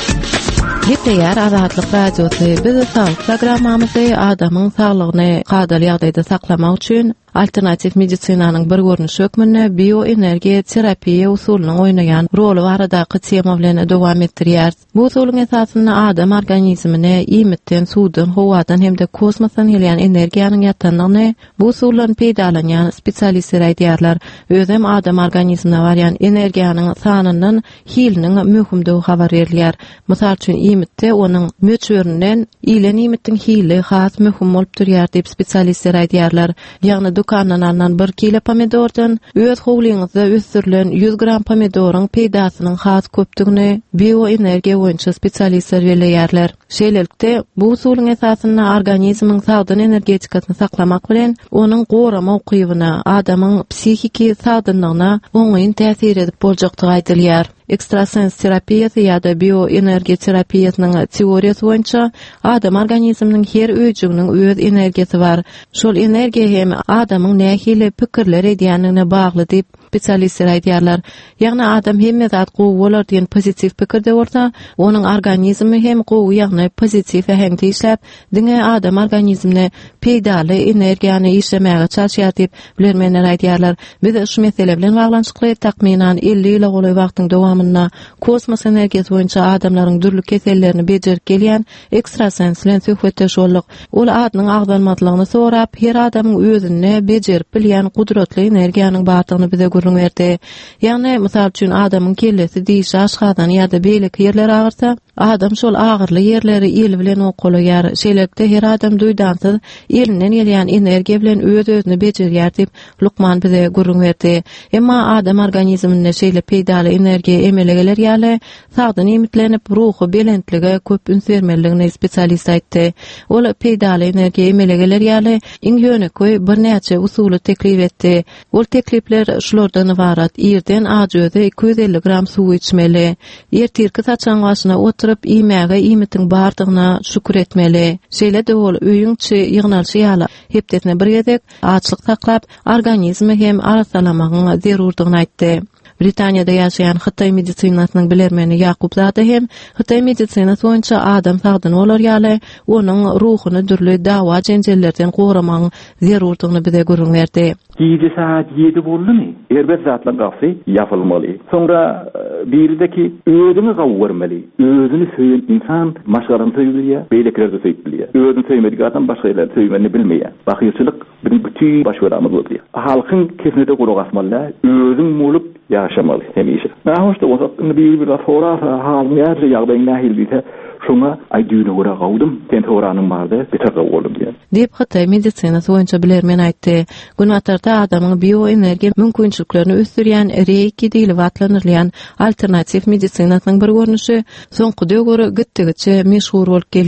Ýeter Azatlyk Radiosu biz sağlık programmamyzy adamyň saglygyny gadaly ýagdaýda saklamak üçin alternativ medisinanyň bir görnüşi hökmünde bioenergiýa terapiýa usulyny oýnaýan rolu baradaky tema bilen dowam etdirýär. Bu usulyň esasynda adam organizmine iýmitden, suwdan, howadan hemde kosmosdan gelýän energiýanyň ýatanlygyny, bu usullaryň peýdalanýan spesialistler aýdýarlar. Özem adam organizmine barýan energiýanyň sanyndan hiliniň möhümdigi habar berilýär. Mysal üçin iýmitde onuň möçberinden ilen iýmitdiň hili has möhüm bolup durýar diýip spesialistler aýdýarlar. Ýagny dukandan alınan bir kilo pomidordan öz howlyňyzda ösdürilen yüz gram pomidoryň peýdasynyň has köpdigini bioenergiýa boýunça spesialistler belirleýärler. Şeýlelikde bu usulyň esasynda organizmiň sagdyn energetikasyny saklamak bilen onuň gorama ukybyna, adamyň psihiki sagdynlygyna oňaýyn täsir edip boljakdygy aýdylýar. Ekstrasens terapiyasy ýa-da bioenergiýa terapiýasynyň teoriýasy boýunça adam organizminiň her öýjüňiň öz energiýasy bar. Şol energiýa hem adamyň nähili pikirler edýänligine bagly diýip spesialistler aýdýarlar. Ýagny adam hemme zat gowy bolar diýen pozitiv pikirde bolsa, onuň organizmi hem gowy ýagny pozitiv ähengde işläp, diňe adam organizmine peýdaly energiýany işlemäge çalışýar diýip bilermenler aýdýarlar. Biz şu mesele bilen baglanşykly takminan elli ýyla goly wagtyň dowamynda kosmos energiýasy boýunça adamlaryň dürli kesellerini bejerip gelýän ekstrasens bilen söhbetdeş boldyk. Ol adynyň agdanmadlygyny sorap, her adamyň özüne bejerip bilýän gudratly energiýanyň bardygyny bize görüňberdi. Ýagny mysal üçin adamyň kellesi diýiş aşgadan ýa-da beýlik ýerler agyrsa, adam şol agyrly ýerleri el bilen okulaýar. Şeýlelikde her adam duýdansyz elinden gelýän energiýa bilen öz-özüni bejerýär diýip Lukman bize görüňberdi. Emma adam organizminde şeýle peýdaly energiýa emele geler ýaly sagdyn iýmitlenip ruhy belentlige köp üns bermeligini spesialist aýtdy. Ol peýdaly energiýa emele geler ýaly iň ýöneköý bir näçe usuly teklip etdi. Ol teklipler şulardan ibarat: ýerden ajöze iki yüz elli gram suw içmeli, ertirki saçan başyna oturup iýmäge iýmitiň bardygyna şükür etmeli. Şeýle de ol öýüňçi ýygnalşy ýaly hepdetine bir gezek açlyk saklap organizmi hem arasalamagyň zerurdygyny aýtdy. Britaniýada ýaşaýan Hytaý medisinasynyň bilermeni Ýakup Zada hem Hytaý medisinasy boýunça adam sagdyn bolar ýaly onuň ruhyny dürli dawa jenjellerden goramagyň zerurdygyny bize görüňberdi. Gece saat yedi boldumy? Erbet zatla gafy yapylmaly. Sonra birdeki özüni gawurmaly. Özüni söýen insan maşgaran söýülýär, beýleklerde söýülýär. Özüni söýmedik adam başga ýerlerde söýmeni bilmeýär. Bakyrçylyk bir bütün başgaramyz bolýar. Halkyň kesnede guruk asmaly, özüň mulup yaşamaly hemişe. Nahoşda wagtyny bir bir sonra halyň ýerde ýagdaýyň nähil diýse, şoňa aýdyny gura gawdym, sen toranyň bardy, beter gawdym diýär. Diýip Hytaý medisinasy boýunça bilermen aýtdy. Günwatarda adamyň bioenergiýa mümkinçiliklerini ösdürýän reiki diýilip atlanylýan alternativ medisinasynyň bir görnüşi soňky döwür gitdigiçe meşhur bolup gelýär.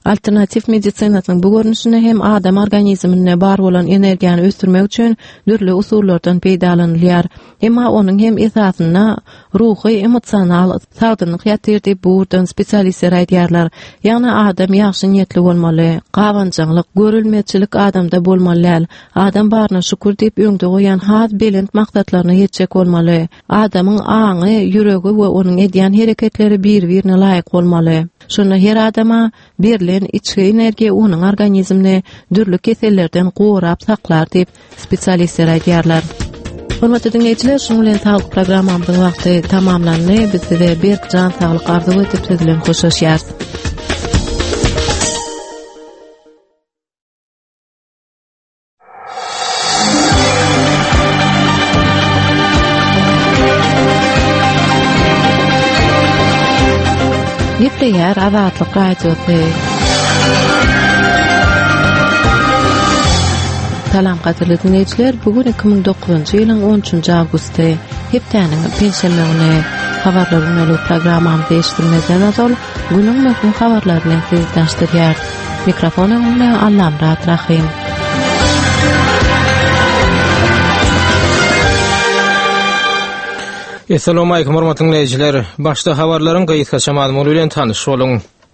Alternativ medisinasyň bu görnüşine hem adam organizmine bar bolan energiýany ösdürmek üçin dürli usullardan peýdalanylýar. Emma onuň hem esasyna ruhy, emosional sagdynlyk ýatirdi burdan spesialistler aýdýarlar. Ýani adam ýaşy niýetli bolmaly, gawançylyk, görülmeçilik adamda bolmaly. Adam barına şükür diýip öňde goýan has belent maksadlaryna ýetjek bolmaly. Adamyň aňy, ýüregi we onuň edýän hereketleri bir-birine laýyk bolmaly. Şonu her adama berilen içki energiýa onuň organizmini dürli kesellerden gorap saklar diýip spesialistler aýdýarlar. Hormatly dinleýijiler, şoň bilen sağlyk programmamyzyň wagty tamamlandy. Biz size bir can sağlyk arzu edip siz bilen hoşlaşýarys. Gepleýär Azatlyk radiosy. Salam gaderli dinleyijiler, bugün iki ming dokuzunçy ýylyň on üçünçi awgusty. Hepdeniň pensiýalary, habarlaryny ulu programmamyzda eşitdirmezden azal, günüň möhüm habarlaryny siz taşdyrýar. Mikrofonumda Allamrat Rahim. Assalamu alaykum hormatly dinleyijiler. Başda habarlaryň gaýytka şamaly bilen tanyş boluň.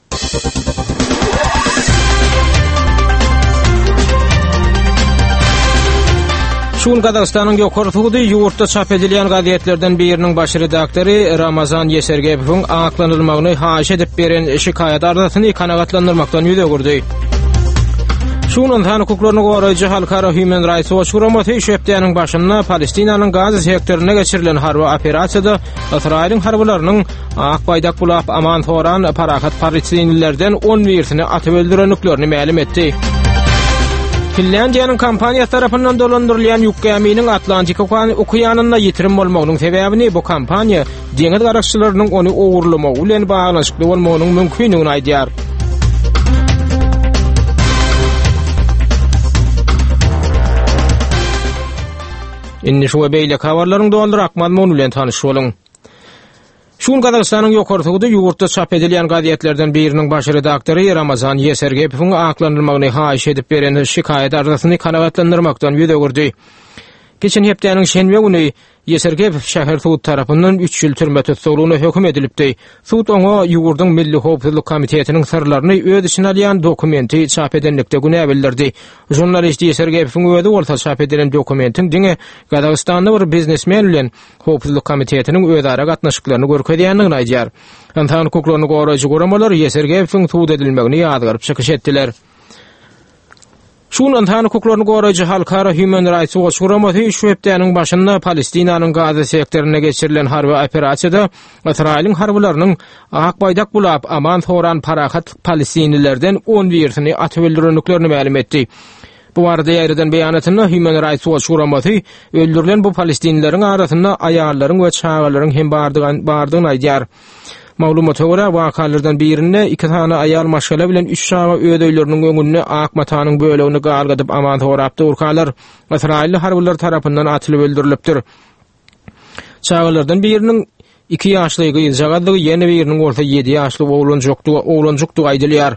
Şuň Gazagystanyň ýokary suwdy ýurtda çap edilýän gazetlerden biriniň baş redaktory Ramazan Yesergepowyň aklanylmagyny haýyş edip beren şikaýat ardasyny kanagatlandyrmakdan ýüze gurdy. Şuň insan hukuklaryny goraýjy Halkara Human Rights Watch guramaty şepdeniň başynda Palestinanyň Gaza sektoruna geçirilen harby operasiýada Israýlyň harbalarynyň akbaýdak bulap aman toran parahat Palestinlilerden on birsini atyp öldürenliklerini ma'lum etdi. Finlandiýanyň kampaniýa tarapyndan dolandyrylýan ýük geminiň Atlantik okeanyna ýitirim bolmagynyň sebäbini bu kampaniýa deňiz garaşçylarynyň ony owurlamagy bilen baglanşykly bolmagynyň mümkinligini aýdýar. Inni şu beýle habarlaryň doldurak mazmunu bilen tanyş boluň. Şuň Gazagystanyň ýokary suwdy ýurtda çap edilýän gazetlerden biriniň baş redaktory Ramazan Yesergepowyň aklanylmagyny haýyş edip beren şikaýat ardasyny kanagatlandyrmakdan ýüze gurdy. Geçen hepdeniň şenbe güni Yesergepow şäher suwdy tarapyndan üç ýyl türme tutulmagyna hökm edilipdi. Suwd oňa ýurduň Milli Howpsuzlyk Komitetiniň sırlaryny öz içine alýan dokumenti çap edenlikde güne bildirdi. Jurnalist Yesergepowyň özi bolsa çap edilen dokumentiň diňe Gazagystanda bir biznesmen bilen Howpsuzlyk Komitetiniň özara gatnaşyklaryny görkezýändigini aýdýar. Insan hukuklaryny goraýjy goramalar Yesergepowyň suwd edilmegini ýazgyryp çykyş etdiler. Şuň insan hukuklaryny goraýjy Halkara Human Rights Watch guramaty şu hepdeniň başynda Palestinanyň Gaza sektoruna geçirilen harby operasiýada Israýlyň harbalarynyň akbaýdak bulap aman toran parahat Palestinlilerden on birsini atyp öldürenliklerini ma'lum etdi. Bu arada ýerden beýanatyna Human Rights Watch guramaty öldürilen bu Palestinlileriň arasynda aýallaryň we çagalaryň hem bardygyny aýdýar. Maglumat öwre wakalardan birinde iki tane ayal maşgala bilen üç şaga öýdöýleriniň öňünde akmatanyň bölegini galgadyp aman torapdy urkalar Israýil harbylar tarapyndan atylyp öldürilipdir. Çagalardan biriniň iki ýaşly gyýjagadygy, ýene biriniň bolsa ýedi ýaşly oglanjykdy, oglanjykdy aýdylýar.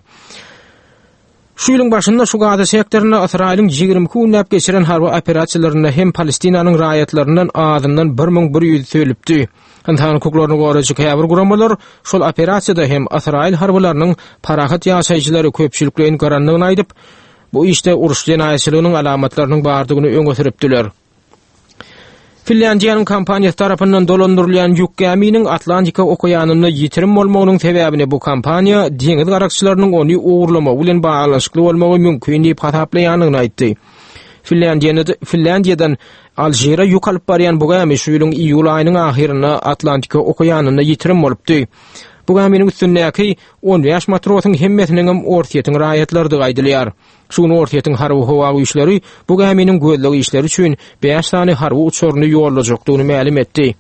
Şu ýylyň başynda şu Gaza sektoruna Israýlyň ýigirme günläp geçiren harby operasiýalaryna hem Palestinanyň raýatlaryndan azyndan bir ming bir ýüz söýlipdi. Insan hukuklaryny goraýjy käbir guramalar şol operasiýada hem Israýil harbalarynyň parahat ýaşaýjylary köpçüliklerini garanlygyny aýdyp, bu işte uruş jenaýetçiliginiň alamatlarynyň bardygyny öňe süripdiler. Finlandiýanyň kampaniýasy tarapyndan dolandyrylýan ýük geminiň Atlantik okeanyna ýitirim bolmagynyň sebäbini bu kampaniýa deňiz garaşçylarynyň ony owurlamagy bilen baglanşykly bolmagy mümkin diýip hataplaýanyny aýtdy. Finlandiýada Finlandiýadan Aljeria ýük alyp barýan bu gemi şu ýylyň iýul aýynyň ahyryna Atlantik okeanyna ýitirim bolupdy. Bu geminiň üstündäki on beş matrosyň hemmetiniň ortiýetiň raýatlardy aýdylýar. Şuň ortiýetiň harby howa güýçleri bu geminiň gözlegi işleri üçin beş tane harby uçuryny ýollajakdygyny ma'lum etdi.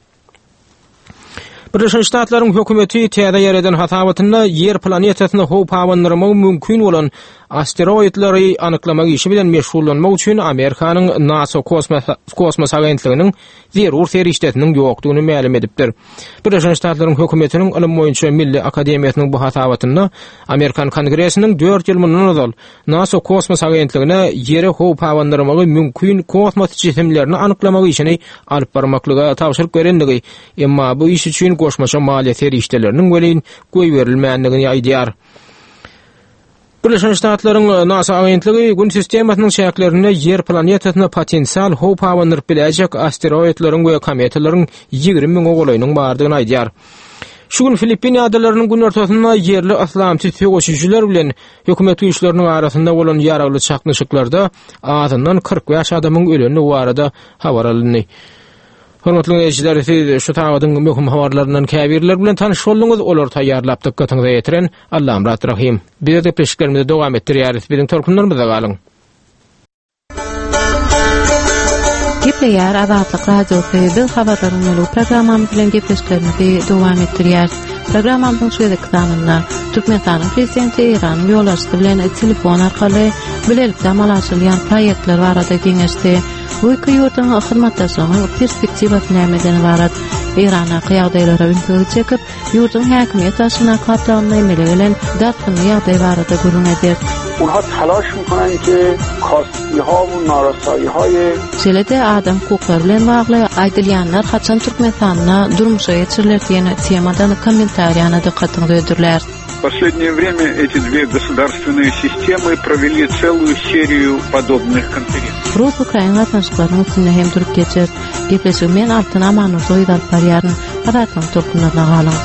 Birleşik Ştatlaryň hökümeti täze ýerden hasabatynda yer planetasyna howp awandyrmagy mümkin bolan asteroidlary anyklamak işi bilen meşgullanmak üçin Amerikanyň NASA kosmos kosmos agentliginiň zerur serişdetiniň ýokdugyny ma'lum edipdir. Birleşmiş Ştatlaryň hökümetiniň ilim boýunça Milli Akademiýasynyň bu hatawatyny Amerikan Kongresiniň dört ýyl mundan ozal NASA kosmos agentligine ýere howp hawandyrmagy mümkin kosmos cisimlerini anyklamak işini alyp barmaklyga tapşyryk berendigi, emma bu iş üçin goşmaça maliýet serişdeleriniň welin goý berilmändigini aýdýar. Birleşmiş Ştatlaryň NASA agentligi gün sistemasynyň şäklerine yer planetasyna potensial howp hawandyryp biläjek asteroidlaryň we kometalaryň ýigirmi miň ogolaýynyň bardygyny aýdýar. Şu gün Filippin ýadalarının gün ortasında yerli aslamçı töwüşçüler bilen hökümet güýçleriniň arasynda bolan ýaragly çaknyşyklarda azyndan kırk beş adamyň öleni barada habar alyndy. Hormatly ýeşler, siz şu tawadyň möhüm habarlaryndan käbirler bilen tanyş bolduňyz, olar taýýarlap dikkatiňizi ýetiren Allahym rahim. Biz de peşkelerimizi dowam etdirýäris, biziň torkunlarymyza galyň. Gepleýär Azatlyk radiosy bil habarlaryň ulu programmamy bilen gepleşiklerimizi dowam etdirýäris. Programmamyň şeýle kanalyna Türkmenistanyň prezidenti Eran ýoldaşy bilen telefon arkaly bilelikde amalaşylýan proýektler barada geňeşdi. Bu iki ýurtyň hyzmatdaşlygynyň perspektiwasy nämeden ibaret? Eran'a kıyağdaylara ünsüzü çekip, yurdun häkimiyet taşına katlarına emele gelen datqınlı ýagdaý barada gurun eder. اونها تلاش میکنن که کاستی ها و نارسایی های Şeýle-de adam hukukları bilen bagly aýdylýanlar haçan Türkmenistanyna durmuşa geçirilerdiýen temadan kommentariýana dikkatini döndürler. В последнее время эти две государственные системы провели целую серию подобных конференций. Rus-Ukraina gatnaşyklarynyň üstünde hem durup geçer. Gepleşigmen altyn amanyny soýdap barýaryn adatlyň torkunlaryna galyň.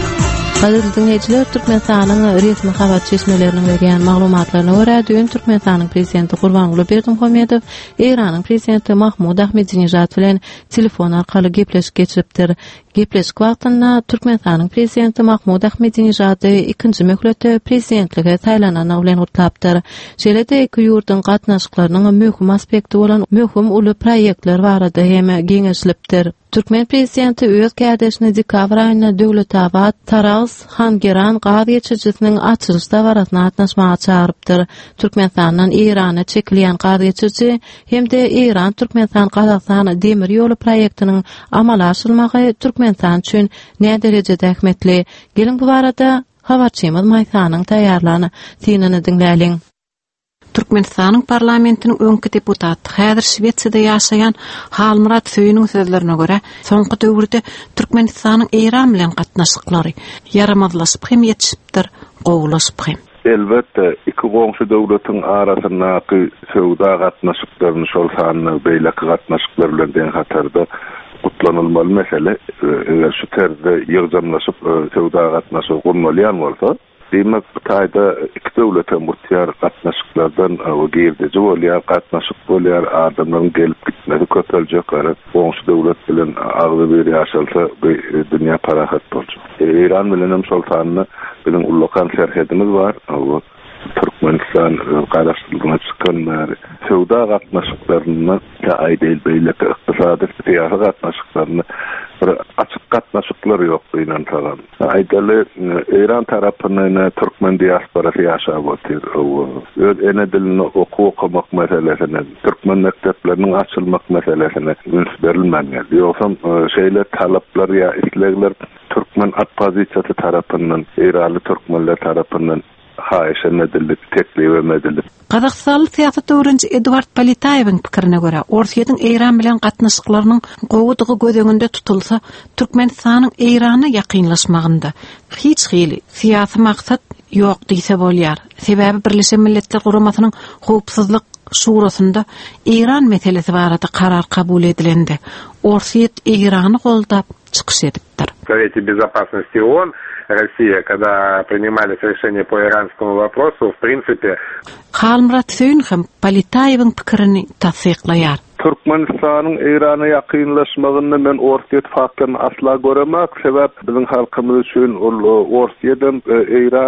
Gaderli dinleyijiler, Türkmenistanyň resmi habar çeşmeleriniň berýän maglumatlaryna görä, dün Türkmenistanyň prezidenti Gurbanguly Berdimuhammedow Iranyň prezidenti Mahmud Ahmedinejad bilen telefon arkaly gepleşik geçiripdir. Gepleşik wagtynda Türkmenistanyň prezidenti Mahmud Ahmedinejad ikinji möhletde prezidentlige taýlanana bilen gutlapdyr. Şeýle-de iki ýurtyň gatnaşyklarynyň möhüm aspekti bolan möhüm uly proýektler barada hem geňeşlipdir. Türkmen prezidenti öz kädeşini dekabr aýyna Döwletabad, Taraz, Hangeran gaz geçirjisiniň açylyş dawarasyna gatnaşmaga çağırypdyr. Türkmenistanyň Irana çekilýän gaz geçirji hem-de Iran Türkmenistan Kazakystan demir ýolu proýektiniň amala aşyrylmagy Türkmenistan üçin näme derejede ähmetli? Gelin bu barada habarçymyz Maýsanyň taýýarlany synany dinläliň. Türkmenistanyň parlamentiniň öňki deputaty, häzir Şwetsiýada ýaşaýan Halmurat Söýüniň sözlerine görä, soňky döwürde Türkmenistanyň Iran bilen gatnaşyklary yaramazlaşyp hem ýetişipdir, gowulaşyp hem. Elbette iki goňşy döwletiň arasyndaky söwda gatnaşyklaryny şol sanyny beýleki gatnaşyklar bilen deň hatarda gutlanylmaly mesele. Eger şu terde ýygnamlaşyp söwda gatnaşyk gurulýan bolsa, demek taýda iki döwletem mutýar gatnaşyklardan o girdi. Bolýar gatnaşyk bolýar, adamlaryň gelip gitmesi köteljek gara. Goňşy döwlet bilen agly bir ýaşalsa dünýä parahat boljak. Iran bilen hem şol sanyny bilen ullakan serhedimiz var. O Türkmenistan garaşdyrlygyna çykan bäri söwda gatnaşyklaryny aýdyl beýleki ykdysady syýasy gatnaşyklaryny bir açyk gatnaşyklar ýok diýen tagan. Aýdyly Iran tarapynyň Türkmen diasporasy ýaşap otyr. Öz ene dilini okumak meselesine, Türkmen mektepläriniň açylmak meselesine üns berilmändir. Ýoksa şeýle talaplar ýa islegler Türkmen oppozisiýasy tarapyndan, Iranly Türkmenler tarapyndan haýşan edilip, teklip edilip. Kazakstanly siýasat öwrençi Edward Palitaýewiň pikirine görä, Orsiýatyň Iran bilen gatnaşyklarynyň gowudygy gözeginde tutulsa, Türkmenistanyň Irana ýakynlaşmagynda hiç hili siýasy maksat ýok diýse bolýar. Sebäbi Birleşen Milletler Guramasynyň howpsuzlyk şurasynda Iran meselesi barada karar kabul edilendi. Orsiýat Irany goldap çykyş edipdir. Совете безопасности ООН Россия, когда принимались решения по иранскому вопросу, в принципе... Halmurat Söýün hem Palitaýewiň pikirini tasdyklaýar. Türkmenistanyň Irana ýakynlaşmagyny men Orsiýet faktyny asla göremek, sebäp biziň halkymyz üçin ol Orsiýadan Iranyň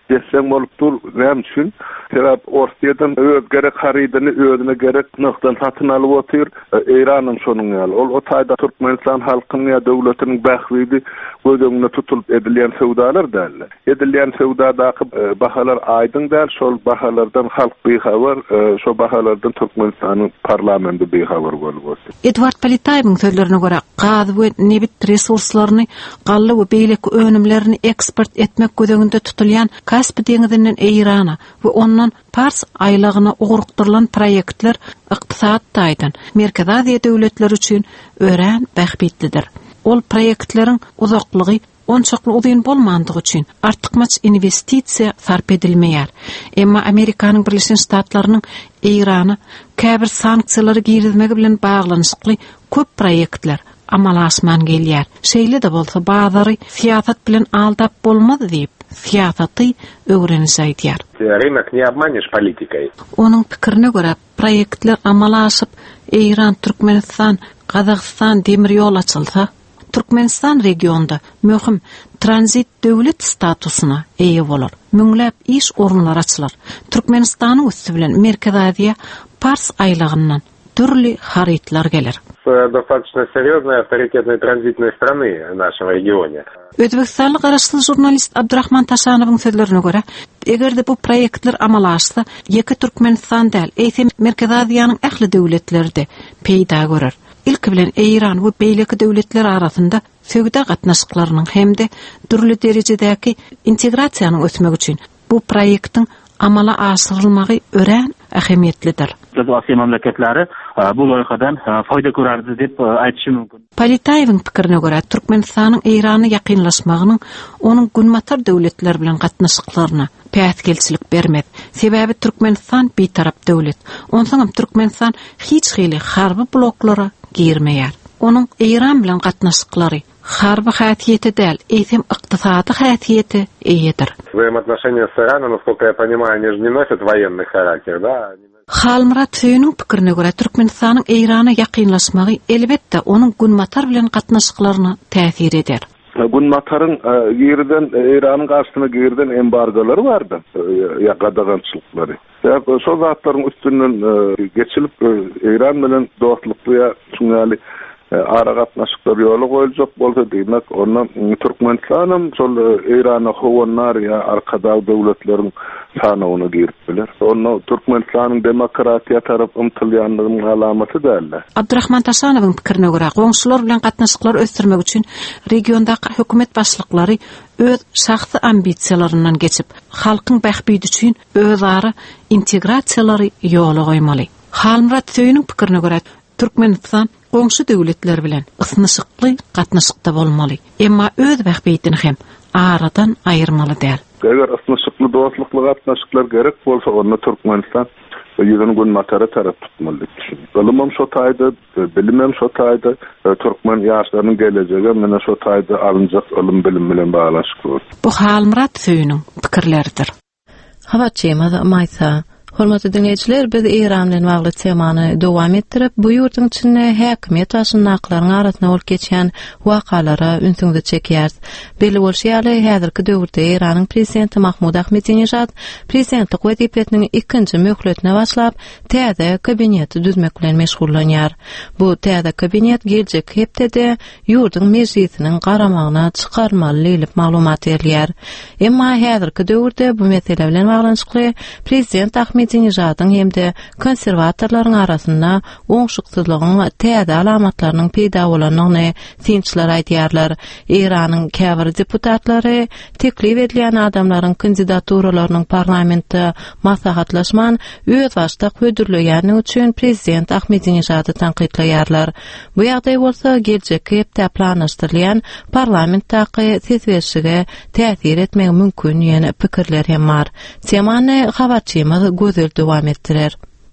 Desem bolupdur, näme üçin? Sebäp Orsiýadan öz gerek haridyny özüne gerek noktan satyn alyp otyr, Iranyň şonuň ýaly. Ol o taýda Türkmenistan halkynyň ýa döwletiniň bähwidi gözüňde tutulup edilen sowdalar däl. Edilen sowdadaky bahalar aýdyň däl, şol bahalardan halk behabar, şo bahalardan Türkmenistanyň parlamenti behabar bolup. Edward Palitaýewiň sözlerine görä, gaz we nebit resurslaryny gally we beýleki önümlerini eksport etmek gözüňde tutulýan Kaspy deňizinden Irana we ondan Pars aýlagyna ugurukdyrylan proýektler ykdysat taýdan Merkez Aziýa döwletleri üçin örän bähbitlidir. Ol proýektleriň uzaklygy onçakly uzun bolmandygy üçin artykmaç investisiýa sarp edilmeýär. Emma Amerikanyň Birleşen Ştatlarynyň Irana käbir sanksiýalary girizmegi bilen baglanyşykly köp proýektler amalaşman gelýär. Şeýle de bolsa bazary siýasat bilen aldap bolmady diýip siýasaty öwrenýär aýdýar. Rынок не обманешь политикой. Onun pikirine görä proýektler amalaşyp Iran, Türkmenistan, Kazakistan demir ýol açylsa, Türkmenistan regionda möhüm tranzit döwlet statusyna eýe bolar. Müňläp iş orunlary açylar. Türkmenistanyň üstü bilen Merkez Aziýa Pars aýlagyndan türli haritlar gelir. Достаточно серьезной авторитетной транзитной страны в нашем регионе. Özbekistanlyk garaşly jurnalist Abdurrahman Taşanowyň sözlerine görä, egerde bu proýektler amalaşsa, ýeki Türkmenistan däl, eýsem Merkez Aziýanyň ähli döwletlerinde peýda görer. İlk bilen Iran we beýleki döwletler arasynda söwda gatnaşyklarynyň hemde türli derejedäki integrasiýanyň ösmegi üçin bu proýektiň amala aşyrylmagy örän ähemiýetlidir. Asiýa memleketlери bu loýhadan faýda görärdi dip aýtýym mümkin. Palitaýewiň pikirine görä, Türkmenistanyň Irany ýakynlaşmagynyň onuň günmatar döwletler bilen gatnaşyklaryna päsgelçilik bermez. Sebäbi Türkmenistan beýtarap döwlet. Onsoň Türkmenistan hiç hili harby bloklara girmeýär. Onuň Iran bilen gatnaşyklary harby häsiýeti däl, eýsem ykdysady häsiýeti eýedir. Взаимоотношения с Ираном, насколько я понимаю, они же не носят военный характер, да? Halmrat Söýüniň pikirine görä, Türkmenistanyň Irana ýakynlaşmagy elbetde onuň günmatar bilen gatnaşyklaryna täsir eder. Günmataryň ýerden Iranyň garşysyna girden embargoları bardy, ýa gadagançylyklary. Şo zatlaryň üstünden geçilip Iran bilen dostlukly ýa şuňaly ara gatnaşyklar ýoly goýuljak bolsa diýmek, ondan Türkmenistanyň şol Irana howunlar ýa arkada döwletleriň sanawyna girip biler. Onu Türkmenistanyň demokratiýa tarap ymtylýanlygynyň alamaty däl. Abdurrahman Taşanowyň pikirine görä, goňşular bilen gatnaşyklar ösdürmek üçin regiondaky hökümet başlyklary öz şahsy ambisiýalaryndan geçip, halkyň bähbidi üçin özara integrasiýalary ýoly goýmaly. Halmrat Söýüniň pikirine görä, Türkmenistan goňşy döwletler bilen ysnyşykly gatnaşykda bolmaly. Emma öz bähbidini hem aradan aýyrmaly däl. Eger ysnyşykly dostlukly gatnaşyklar gerek bolsa, onu Türkmenistan ýüzüň günmatary tarap tutmaly. Bilmem şo taýda, bilimem şo taýda Türkmen ýaşlarynyň gelejegi mene şo taýda alınjak ilim bilim bilen baglanşyk. Bu Halmrat Söýüniň pikirleridir. Hawaçymada maýsa Hormatly dinleyijiler, biz Iran bilen bagly temany dowam etdirip, bu ýurtyň içinde häkimet aşynaklaryň arasyna bolup geçýän wakalara ünsüňde çekýäris. Belli bolýarly, häzirki döwürde Iranyň prezidenti Mahmud Ahmedinejad prezidentlik wezipetiniň ikinji möhletine başlap, täze kabinet düzmek bilen meşgullanýar. Bu täze kabinet geljek hepdede ýurtyň mejlisiniň garamagyna çykarmaly diýilip maglumat berýär. Emma häzirki döwürde bu mesele bilen baglanyşykly prezident Ahmed Ahmedinejadın hemde konservatorlaryň arasynda oňşyksyzlygyň täze alamatlarynyň peýda bolanyny sinçler aýdýarlar. Iranyň käbir deputatlary teklif edilen adamlaryň kandidaturalarynın parlamentde maslahatlaşman öz başda hödürlegäni üçin prezident Ahmedinejady tanqidleýärler. Bu ýagdaý bolsa geljekde hepde planlaşdyrylan parlamentdaky sesverişige täsir etmegi mümkin ýene pikirler hem bar. Semany habarçymyz gözel dowam etdirer.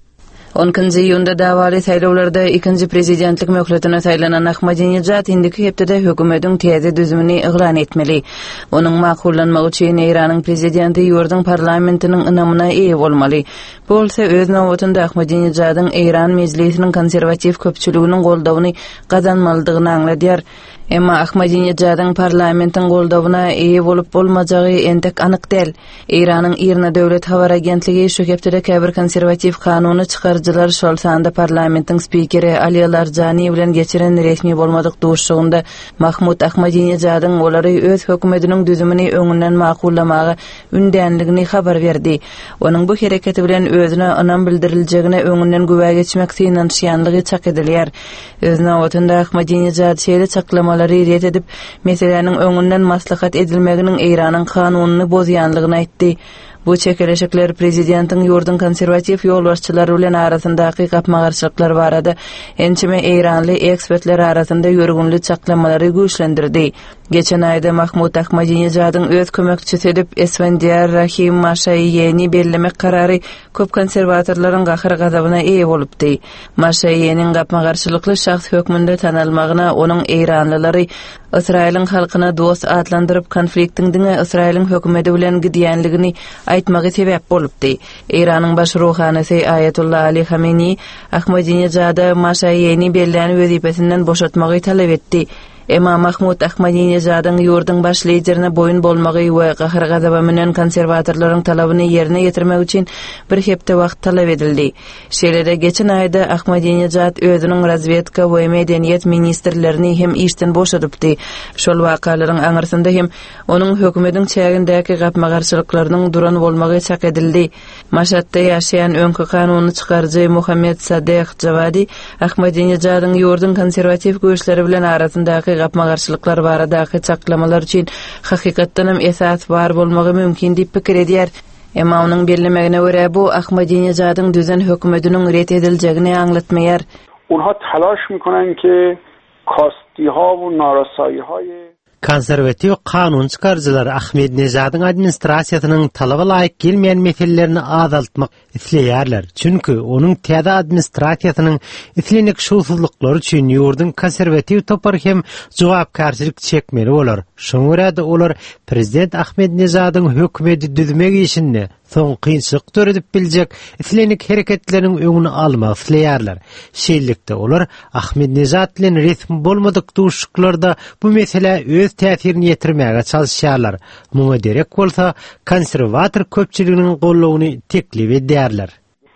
onuncu iyunda davaly saýlawlarda ikinji prezidentlik möhletine saýlanan Ahmadinejad indiki hepde hökümetin täze düzümini iglan etmeli. Onuň makullanmagy üçin Iranyň prezidenti ýurdun parlamentiniň ynamyna eýe bolmaly. Bolsa öz nowatynda Ahmadinejad'yň Iran mejlisiniň konservativ köpçüliginiň goldawyny gazanmalydygyny aňladýar. Emma Ahmadinejad'yň parlamentin goldawyna eýe bolup bolmajagy entek anyk däl. Iranyň Irna döwlet habar agentligi şu hepde käbir konservativ kanuny çykarjylar şol sanda parlamentin spikeri Ali Larjani bilen geçiren resmi bolmadyk duşugynda Mahmud Ahmadinejad'yň olary öz hökümetiniň düzümini öňünden makullamagy ündänligini habar berdi. Onuň bu hereketi bilen özüne anam bildiriljegine öňünden güwe geçmek sinanşýanlygy çak edilýär. Öz nowatynda Ahmadinejad şeýle çaklamalary ret edip meseleniň öňünden maslahat edilmeginiň Iranyň kanunyny bozýanlygyny aýtdy. Bu çekeleşikler prezidentin ýurdun konservativ ýolbaşçylary bilen arasyndaky gapmagarçylyklar barada ençime Iranly ekspertler arasynda ýörgünli çaklamalary güýçlendirdi. Geçen aýda Mahmud Ahmadinejad'yň öz kömekçisi edip Esfandiar Rahim Mashayyeni bellemek karary köp konserwatorlaryň gahyr gazabyna eýe bolupdy. Mashayyeniň gapmagarçylykly şahs hökmünde tanalmagyna onuň Iranlylary Israýlyň halkyna dost adlandyryp konfliktiň diňe Israýlyň hökümeti bilen gidýänligini aýtmagy sebäp bolupdy. Iranyň baş ruhanysy Ayatullah Ali Khamenei Ahmadinejad'a Mashayyeni bellän wezipesinden boşatmagy talap etdi. Emma Mahmud Ahmadinejad'yň ýurdun baş liderine boyun bolmagy we gahyr gazaba menen konserwatorlaryň talabyny ýerine ýetirmek üçin bir hepde wagt talap edildi. Şeýlede geçen aýda Ahmadinejad özüniň razvedka we medeniýet ministrlerini hem işden boşadypdy. Şol wakalaryň aňyrsynda hem onuň hökümetiň çägindäki gapmagarçylyklarynyň duran bolmagy çak edildi. Maşatda ýaşaýan öňkü kanuny çykarjy Muhammed Sadeh Javadi Ahmadinejad'yň ýurdun konservativ güýçleri bilen arasyndaky gapmagarçylyklar baradaky çaklamalar üçin hakykatdan hem esas bar bolmagy mümkin diýip pikir edýär. Emma onuň bellemegine görä bu Ahmadinejad'yň düzen hökümetiniň ret ediljegini aňlatmaýar. Onha talaş mikonan ki kastiha we narasayihay konservativ kanun çıkarjylar Ahmadinejad'yň administrasiýasynyň talaba laýyk gelmeýän meselelerini azaltmak isleýärler. Çünki onuň täze administrasiýasynyň islenik şuwsuzlyklary üçin ýurdun konservativ topar hem jogapkarçylyk çekmeli bolar. Şoňa görä olar prezident Ahmadinejad'yň hökümeti düzmek işini soň kynçylyk töredip biljek islenik hereketleriň öňüni almak isleýärler. Şeýlelikde olar Ahmadinejad bilen resmi bolmadyk duşuklarda bu mesele öz täsirini ýetirmäge çalışýarlar. Muňa derek bolsa konserwator köpçüliginiň gollawyny teklip edýärler.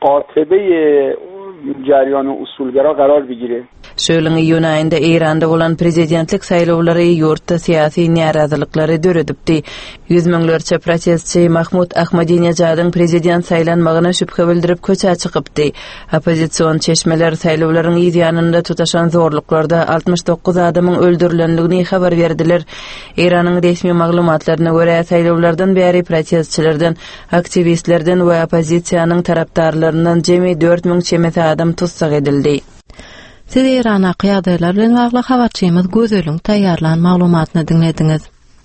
Qatebe jarýany usulgara garar bigire. Şöylüň ýyl aýynda Iranda bolan prezidentlik saýlawlary ýurtda syýasy narazylyklary döredipdi. Yüz miňlerçe protestçi Mahmud Ahmadinejad'yň prezident saýlanmagyna şüphe bildirip köçe çykypdy. Opozisiýon çeşmeler saýlawlaryň ýanynda tutaşan zorluklarda altmış dokuz adamyň öldürilendigini habar berdiler. Iranyň resmi maglumatlaryna görä saýlawlardan bäri protestçilerden, aktivistlerden we opozisiýanyň tarapdarlaryndan jemi dört miň çemete adam tutsak edildi. Siz Iran aqyadalar bilen bagly habarçymyz Gözölüň taýýarlan maglumatyny dinlediňiz.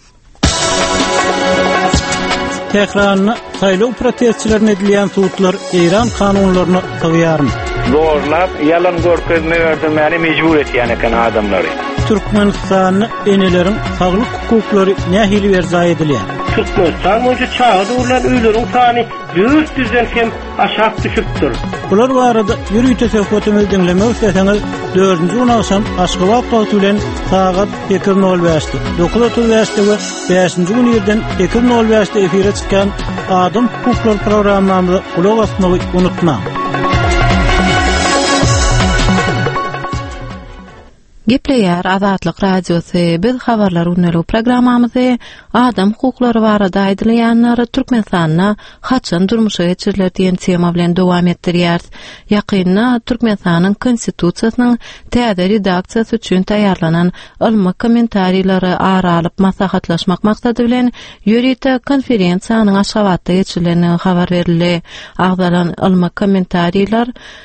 Tehran'na saýlaw protestçilerine edilýän suwtlar Iran kanunlaryny taýýarmy? Zorlap, yalan görkezme ördürmäni mejbur etýän eken adamlary. Türkmenistanyň eneleriň saglyk hukuklary nähili berzaý edilýär? Türkmenistan boýunça çağa ulan öýleriň sany dört yüzden hem aşağı düşüpdir. Bular barada ýürüýte söhbetimizi dinlemek isteseňiz dördünji gün akşam Aşgabat wagty bilen saat iki nol beşde dokuz otuz beşde we beşinji gün ýerden iki nol beşde efire çykan Adam Hukuklar programmamyzy kulak asmagy unutma. Gepleýär Azatlyk radiosy. Biz habarlar ünlü programmamyzy adam hukuklary barada aýdylýanlary Türkmenistanyna haçan durmuşa geçiriler diýen tema bilen dowam etdirýär. Ýakynda Türkmenistanyň konstitusiýasynyň täze redaksiýasy üçin taýýarlanan ilmi kommentariýlary aralyp maslahatlaşmak maksady bilen ýörüýte konferensiýanyň Aşgabatda geçirileni habar berildi. Agdalan ilmi kommentariýlar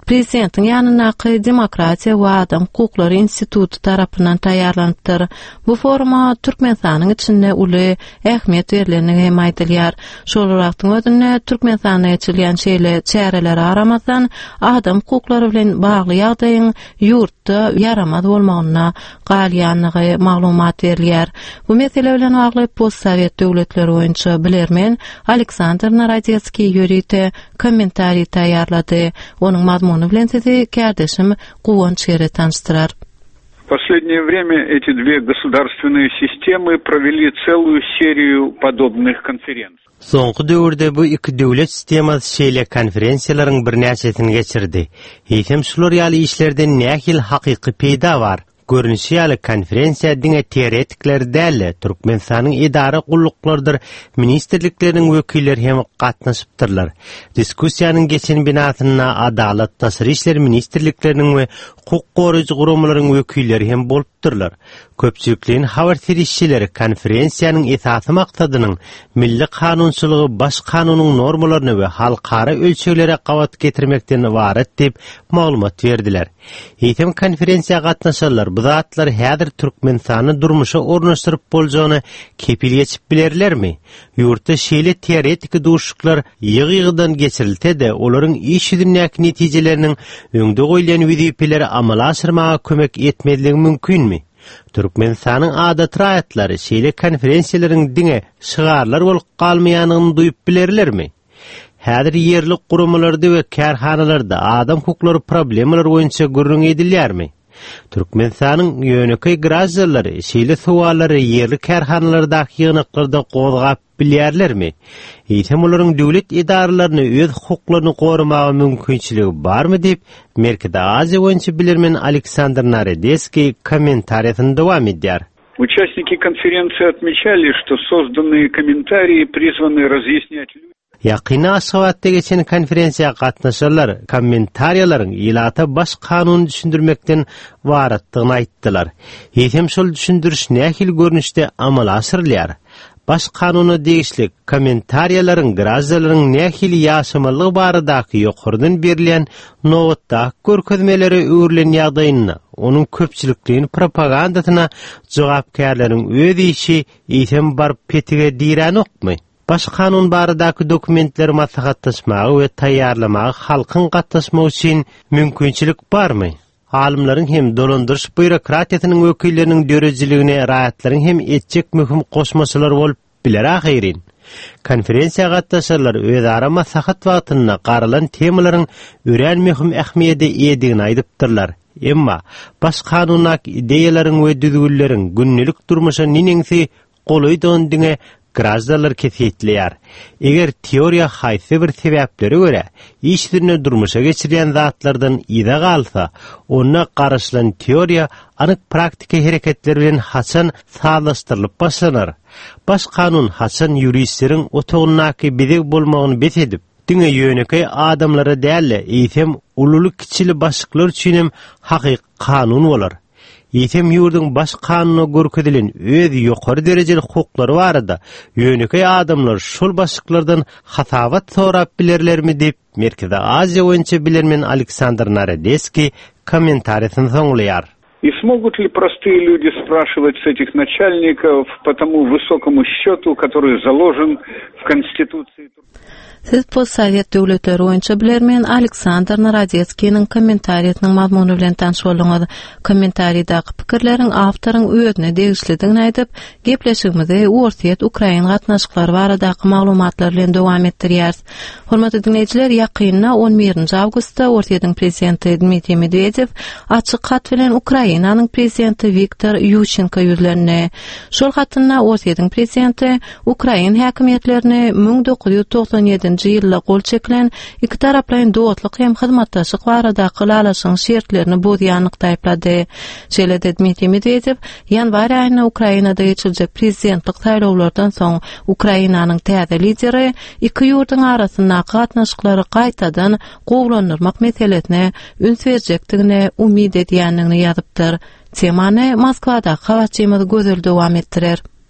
Prezidentin ýanynaky Demokratiya we Adam Hukukları Institutu tarapyndan taýýarlanypdyr. Bu foruma Türkmenistanyň içinde uly ähmiýet berileni hem aýdylýar. Şolrakdyň ödünne Türkmenistana geçirilýän şeýle çäreleri aramazdan adam hukukları bilen bagly ýagdaýyň ýurtda yaramaz bolmagyna galýanlygy maglumat berilýär. Bu mesele bilen bagly postsovet döwletleri boýunça bilermen Aleksandr Narodetskiy ýörite kommentari taýýarlady. Onuň mazmuny bilen sizi kardeşim Guwanç Ere tanıştyrar. В последнее время эти две государственные системы провели целую серию подобных конференций. Soňky döwürde bu iki döwlet sistemasy şeýle konferensiýalaryň birnäçesini geçirdi. Heýem şular ýaly işlerden nähil hakyky peýda bar. Görünüşi ýaly konferensiýa diňe teoretikler däl, Türkmenistanyň idara gulluklardyr, ministrlikleriň wekilleri hem gatnaşypdyrlar. Diskussiýanyň geçen binasyna Adalet, Taşry işler ministrlikleriniň we hukuk goraýjy guramlaryň wekilleri hem bolupdyrlar. Köpçülikliň habar terişçileri konferensiýanyň esasy maksadynyň milli kanunçylygy baş kanunyň normalaryny we halkara ölçeklere gawat getirmekden ibaret diýip maglumat berdiler. Heýem konferensiýa gatnaşanlar bu zatlar häzir Türkmenistany durmuşa ornaşdyryp boljagyny kepil geçip bilerlermi? Ýurtda şeýle teoretik duşuklar ýygy-ýygydan geçirilse-de olaryň iş ýüzündäki netijeleriniň öňde goýulan wezipelere amala aşyrmaga kömek etmediligi mümkinmi? Türkmenistanyň adat raýatlary şeýle konferensiýalariň diňe şygarlar bolup galmaýanyny duýup bilerlermi? Häzir ýerlik guramalarda we kärhanalarda adam hukuklary problemleri boýunça görüň edilýärmi? Türkmenistanyň ýöneki grazalary şeýle suwallary ýerlik kärhanalardaky ýygnaklarda gozgap bilýärlermi? Eýsem olaryň döwlet idaralaryny öz hukuklaryny gorumagy mümkinçiligi barmy diýip Merkezi Aziýa boýunça bilermen Aleksandr Narodetskiy kommentariýasyny dowam edýär. Участники конференции отмечали, что созданные комментарии призваны разъяснять людям. Ýakyny aşgabatda geçen konferensiýa gatnaşanlar kommentariýalaryň ilata baş kanuny düşündirmekden waratdygyny aýtdylar. Heýem şol düşündiriş nähil görnüşde amala aşyrylýar. Baş kanuny degişlik kommentariýalaryň grazalaryň nähil ýaşamalygy baradaky ýokurdan berilýän nowatda görkezmeleri öwrilen ýagdaýyna, onuň köpçülikliň propagandasyna jogapkärleriň öz işi heýem bar petige diýran okmy? Baş kanun baradaky dokumentleri maslahatlaşmagy we taýýarlamagy halkyň gatnaşmagy üçin mümkinçilik barmy? Alimlaryň hem dolandyrış bürokratiýasynyň wekilleriniň dörejiligine raýatlaryň hem etjek möhüm goşmaçylar bolup biler ahyrin. Konferensiýa gatnaşanlar özara maslahat wagtyna garalan temalaryň ören möhüm ähmiýeti edigini aýdypdyrlar. Emma baş kanunak ideýalaryň we düzgünleriň günnelik durmuşa nineňsi golaýdan diňe grazdalar kesetleýär. Eger teoriýa haýsy bir sebäplere görä işlerine durmuşa geçirýän zatlardan ýa galsa, ona garaşylan teoriýa anyk praktiki hereketler bilen haçan saglaşdyrylyp başlanar. Baş kanun haçan ýuristleriň otogynaky bedeg bolmagyny besedip, diňe ýöneki adamlara däl, eýsem ululu kiçili başlyklar üçin hem hakyky kanun bolar. Ýetem ýurdun baş kanunyna görkezelen öz ýokary derejeli hukuklary barada ýöneki adamlar şol başlyklardan hasabat sorap bilerlermi diýip Merkezi Aziýa boýunça bilermen Aleksandr Narodetskiy kommentariýasyny soňlaýar. И смогут ли простые люди спрашивать с этих начальников по тому высокому счету, который заложен в Конституции? Siz postsovet döwletleri boýunça bilermen Aleksandr Narodetskiýiň kommentariýasynyň mazmuny bilen tanış bolýaňyz. Kommentariýadaky pikirleriň awtoryň özüne degişligini aýdyp, gepleşigimizi Orsiýet Ukraina gatnaşyklary baradaky maglumatlar bilen dowam etdirýäris. Hormatly dinleýijiler, ýakyna on birinji awgustda Orsiýetyň prezidenti Dmitriy Medvedew açyk hat bilen Ukrainanyň prezidenti Viktor Ýushchenko ýüzlerine. Şol hatynda Orsiýetyň prezidenti Ukraina häkimetlerini ming dokuz ýüz toksan ýedinji ýylda gol çekilen iki taraplyň dowatlyk hem hyzmatdaşlyk baradaky lalaşyň şertlerini bozýanlyk taýplady. Şeýle Dmitriy Medvedew ýanwar aýyna Ukrainada geçirijek prezidentlik saýlawlardan soň Ukrainanyň täze lideri iki ýurtdyň arasyndaky gatnaşyklary gaýtadan gowlanyrmak meselesine üns berjekdigine umyd edýänligini ýazypdyr. Temany Moskwada habarçymyz gözül dowam etdirer.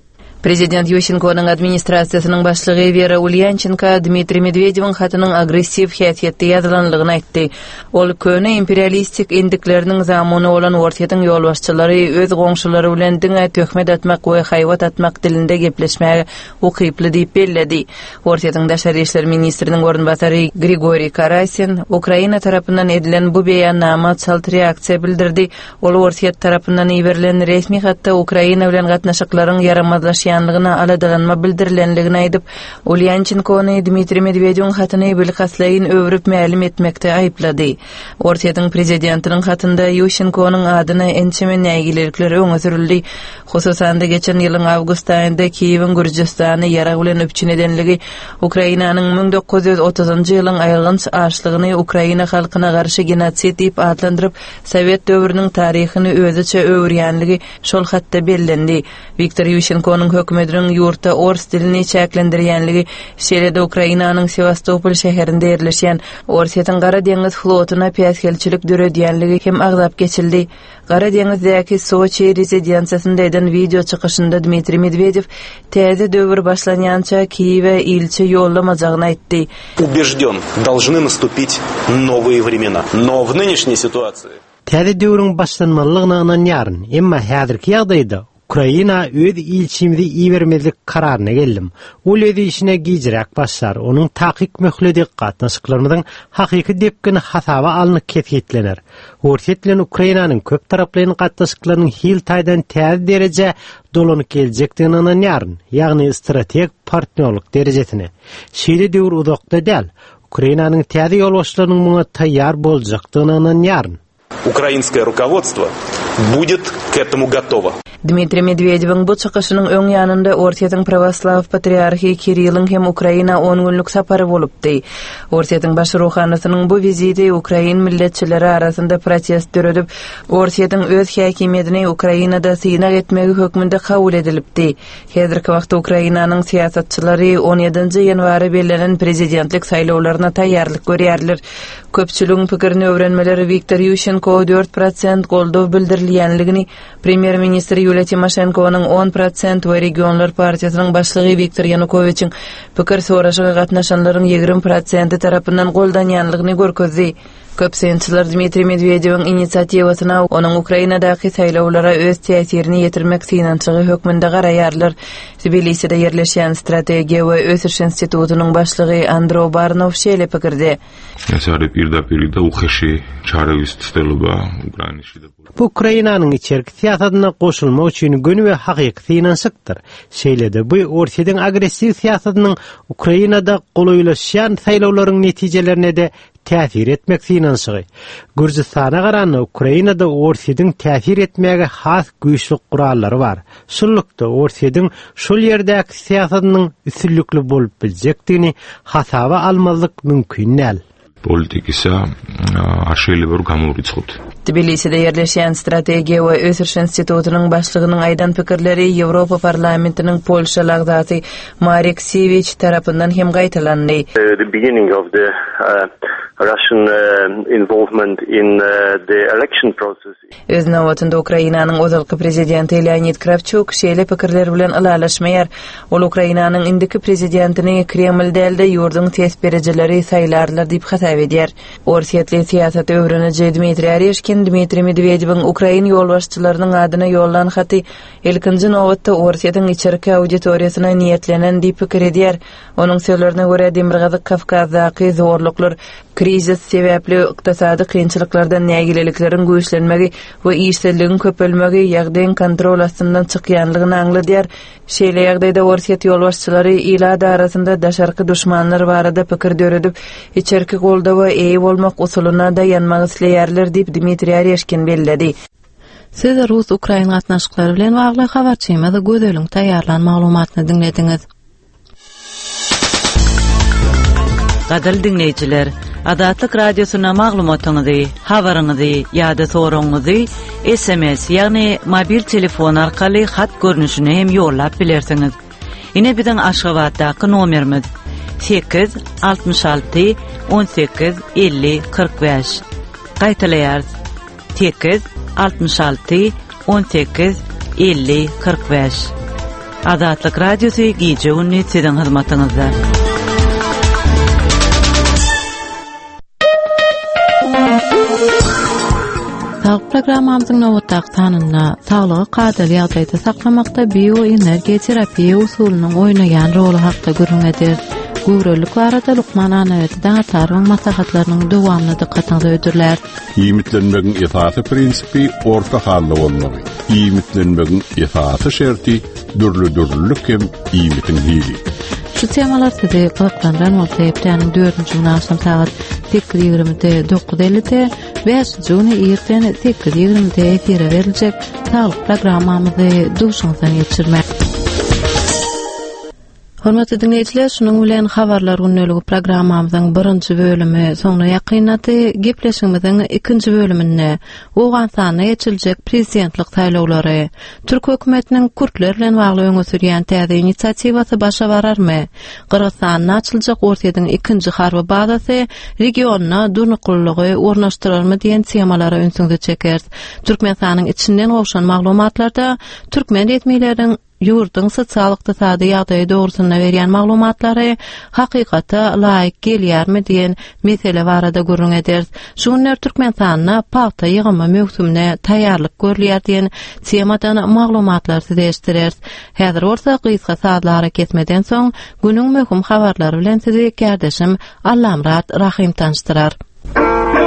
Prezident Yushchenko'nun administrasiýasynyň başlygy Vera Ulyanchenko Dmitri Medvedev'in hatynyň agressiv häsiýetde ýazylanlygyny aýtdy. Ol köne imperialistik indikleriniň zamany bolan ortaýatyň ýolbaşçylary öz goňşulary bilen diňe töhmet atmak we haýwat atmak dilinde gepleşmäge ukyply diýip belledi. Ortaýatyň daşary işler ministriniň orunbasary Grigoriy Karasin Ukraina tarapyndan edilen bu beýannama çalt reaksiýa bildirdi. Ol ortaýat tarapyndan ýeberilen resmi hatda Ukraina bilen gatnaşyklaryň yaramazlaşýanlygyna aladalanma bildirilenligini aýdyp, Ulyanchenko'ny Dmitri Medvedev'in hatyny bilhaslaýyn öwrüp mälim etmekde aýplady. Ortaýatyň prezidentiniň hatynda Yushchenko'nun adyna ençeme nägilelikler öňe sürildi. Hususan da geçen ýylyň awgust aýynda Kiýewiň Gürjistany ýara bilen öpçün edenligi, Ukrainanyň ming dokuz ýüz otuzynjy ýylyň aýlgynç açlygyny Ukraina halkyna garşy genotsid diýip adlandyryp, Sowet döwrüniň taryhyny özüçe öwrýänligi şol hatda bellendi. Viktor Yushchenko'nun hökümetiniň ýurtda ors dilini çäklendirýänligi, şeýle-de Ukrainanyň Sevastopol şäherinde ýerleşýän Orsiýatyň Gara deňiz flotuna piýaskelçilik döredýänligi hem agzap geçildi. Gara deňizdäki Sochi rezidensiýasynda eden video çykyşynda Dmitri Medvedev täze döwür başlanýança Kiýewe ilçe ýollamajygyny aýtdy. Убежден, должны наступить новые времена. Но в нынешней ситуации täze döwrüň başlanmalygyna ynanýaryn, emma häzirki ýagdaýda Ukraina öz ilçimizi iýermezlik kararyna geldim. Ol öz işine gijrak başlar. Onuň takyk möhledik gatnaşyklarymyzyň hakyky depkini hasaba alnyp kesgitlener. Orsetlen Ukrainanyň köp taraply gatnaşyklarynyň hil taýdan täze derece dolanyp geljekdigini ananýaryn, ýagny strategik partnerlik derejesine. Şeýle döwür uzakda däl. Ukrainanyň täze ýolbaşçylarynyň muňa taýýar boljakdygyny ananýaryn. Украинское руководство будет к этому готово. Dmitri Medvedev'in bu çykyşynyň öň ýanynda Ortaýatyň Pravoslaw patriarhy Kirillyň hem Ukraina on günlük sapary bolupdy. Ortaýatyň baş ruhanysynyň bu viziti Ukrain milletçileri arasynda protest döredip, Ortaýatyň öz häkimetini Ukrainada synak etmegi hökmünde kabul edilipdi. Häzirki wagtda Ukrainanyň siýasatçylary on ýedinji ýanwary bellenen prezidentlik saýlawlaryna taýýarlyk görýärler. Köpçüligiň pikirini öwrenmeleri Viktor Yushchenko dört prosent goldaw bildirilýänligini, premier ministr Yulia Timoshenko'nun on prosent we Regionlar partiýasynyň başlygy Viktor Yanukovyçiň pikir soraşyga gatnaşanlaryň ýigirme prosent tarapyndan goldanýanlygyny görkezdi. Köpsенçiler Dmitri Medvedev'in inisiatiwasyna onuň Ukrainadaky saýlawlara öz täsirini ýetirmek synançygy hökmünde garaýarlar. Tbiliside ýerleşýän Strategiýa we Ösüş institutunyň başlygy Andrey Barnov şeýle pikirde. Bu Ukrainanyň içerki siýasatyna goşulmak üçin gönü we hakyky synançykdyr. Şeýle-de bu Orsiýatyň agressiw siýasatynyň Ukrainada golaýlaşýan saýlawlaryň netijelerine de täsir etmek synançygy. Gürjistana garany Ukrainada Orsiýatyň täsir etmäge has güýçli gurallary bar. Şullukda Orsiýatyň şol ýerdäki siýasatynyň üstünlikli bolup biljekdigini hasaba almazlyk mümkin näl. Politik ise aşağı bir gamuritsut. Tbiliside ýerleşýän Strategiýa we Ösüş institutunyň başlygynyň aýdan pikirleri Ýewropa parlamentiniň Polşa lagdaty Marek Siewicz tarapyndan hem gaýtalandy. The beginning of the uh, Russian uh, involvement in uh, the election process. Öz nowatynda Ukrainanyň ozalky prezidenti Leonid Kravchuk şeýle pikirler bilen alalaşmaýar. Ol Ukrainanyň indiki prezidentini Kreml dälde ýurdun tesberjeleri saýlarlar diýip hasap edýär. Orsiýatly siýasat öwreniji Dmitri Areshkin Dmitri Medvedev'in Ukraina ýolbaşçylarynyň adyna ýollan haty ilkinji nowatda Orsiýatyň içerki auditoriýasyna niýetlenen diýip pikir edýär. Onuň sözlerine görä Demirgazyk Kafkazdaky zorluklar, krizis sebäpli ykdysady kynçylyklardan nägileliklerin güýçlenmegi we işsizligiň köpelmegi ýagdaýyň kontrol astyndan çykýanlygyny aňladýar. Şeýle ýagdaýda Orsiýat ýolbaşçylary ýylada arasynda daşarky düşmanlar barada pikir döredip, içerki goldawa eýi bolmak usulyna dayanmak isleýärler diýip Dmitri Areshkin belledi. Siz Rus-Ukraina gatnaşyklary bilen bagly habarçymyzy gözelüň taýýarlan maglumatyny dinlediňiz. Gadal dinleyijiler, Adatlyk radiosyna maglumatyňyzy, habaryňyzy ýa-da soraňyzy S M S ýagny mobil telefon arkaly hat görnüşine hem ýollap bilersiňiz. Ine biziň Aşgabatdaky nomerimiz sekiz altmış alty on sekiz elli kırk beş. Gaýtalaýar sekiz altmış alty on sekiz elli kırk beş. Azatlyk Radiosu gije günni sizin hyzmatyňyzda. Sağlık programamyzyň nowatdaky tanyna sağlygy gadal ýagdaýda saklamakda bioenergiýa terapiýa usulynyň oýnaýan rolu hakda görüňedir. Gowruluk barada Lukman Anaýatdan tarwyň maslahatlarynyň dowamly dikkatyňy ödürler. İmitlenmegiň esasy prinsipi orta halda bolmaly. İmitlenmegiň esasy şerti dürlü-dürlülük hem imitiň hili. Şu temalar sizi qılqlandan bolsa hepdeniň dördünji naşam saat sekiz ýigrimide dokuz ellide beşinji ýyny ýerden sekiz ýigrimide efire beriljek sağlyk programmamyzy duşuňyzdan geçirmek. Hormatly dinleýijiler, şunuň bilen habarlar günneligi programmamyzyň birinji bölümi soňra ýakynady. Gepleşigimiziň ikinji bölüminde Owganstanda geçiljek prezidentlik saýlawlary, Türk hökümetiniň Kürtler bilen bagly öňe sürýän täze inisiatywasy başa bararmy? Kyrgyzstanda açyljak Ortaýyň ikinji harby bazasy regionuna durnuqullygy ornaşdyrarmy diýen temalary öňsüňde çeker. Türkmenistanyň içinden gowşan maglumatlarda türkmen etmeýleriň Yurdun sosialykda sady ýagdaýy dogrusyna berýän maglumatlary hakykata laýyk gelýärmi diýen mesele barada görüňedir. Şu günler Türkmenistanyna paýta ýygymy möhsümine taýýarlyk görülýär diýen temadan maglumatlar sizleşdirer. Häzir bolsa gysga saatlara ketmeden soň günüň möhüm habarlary bilen sizi gärdeşim Allamrat Rahim tanıştyrar.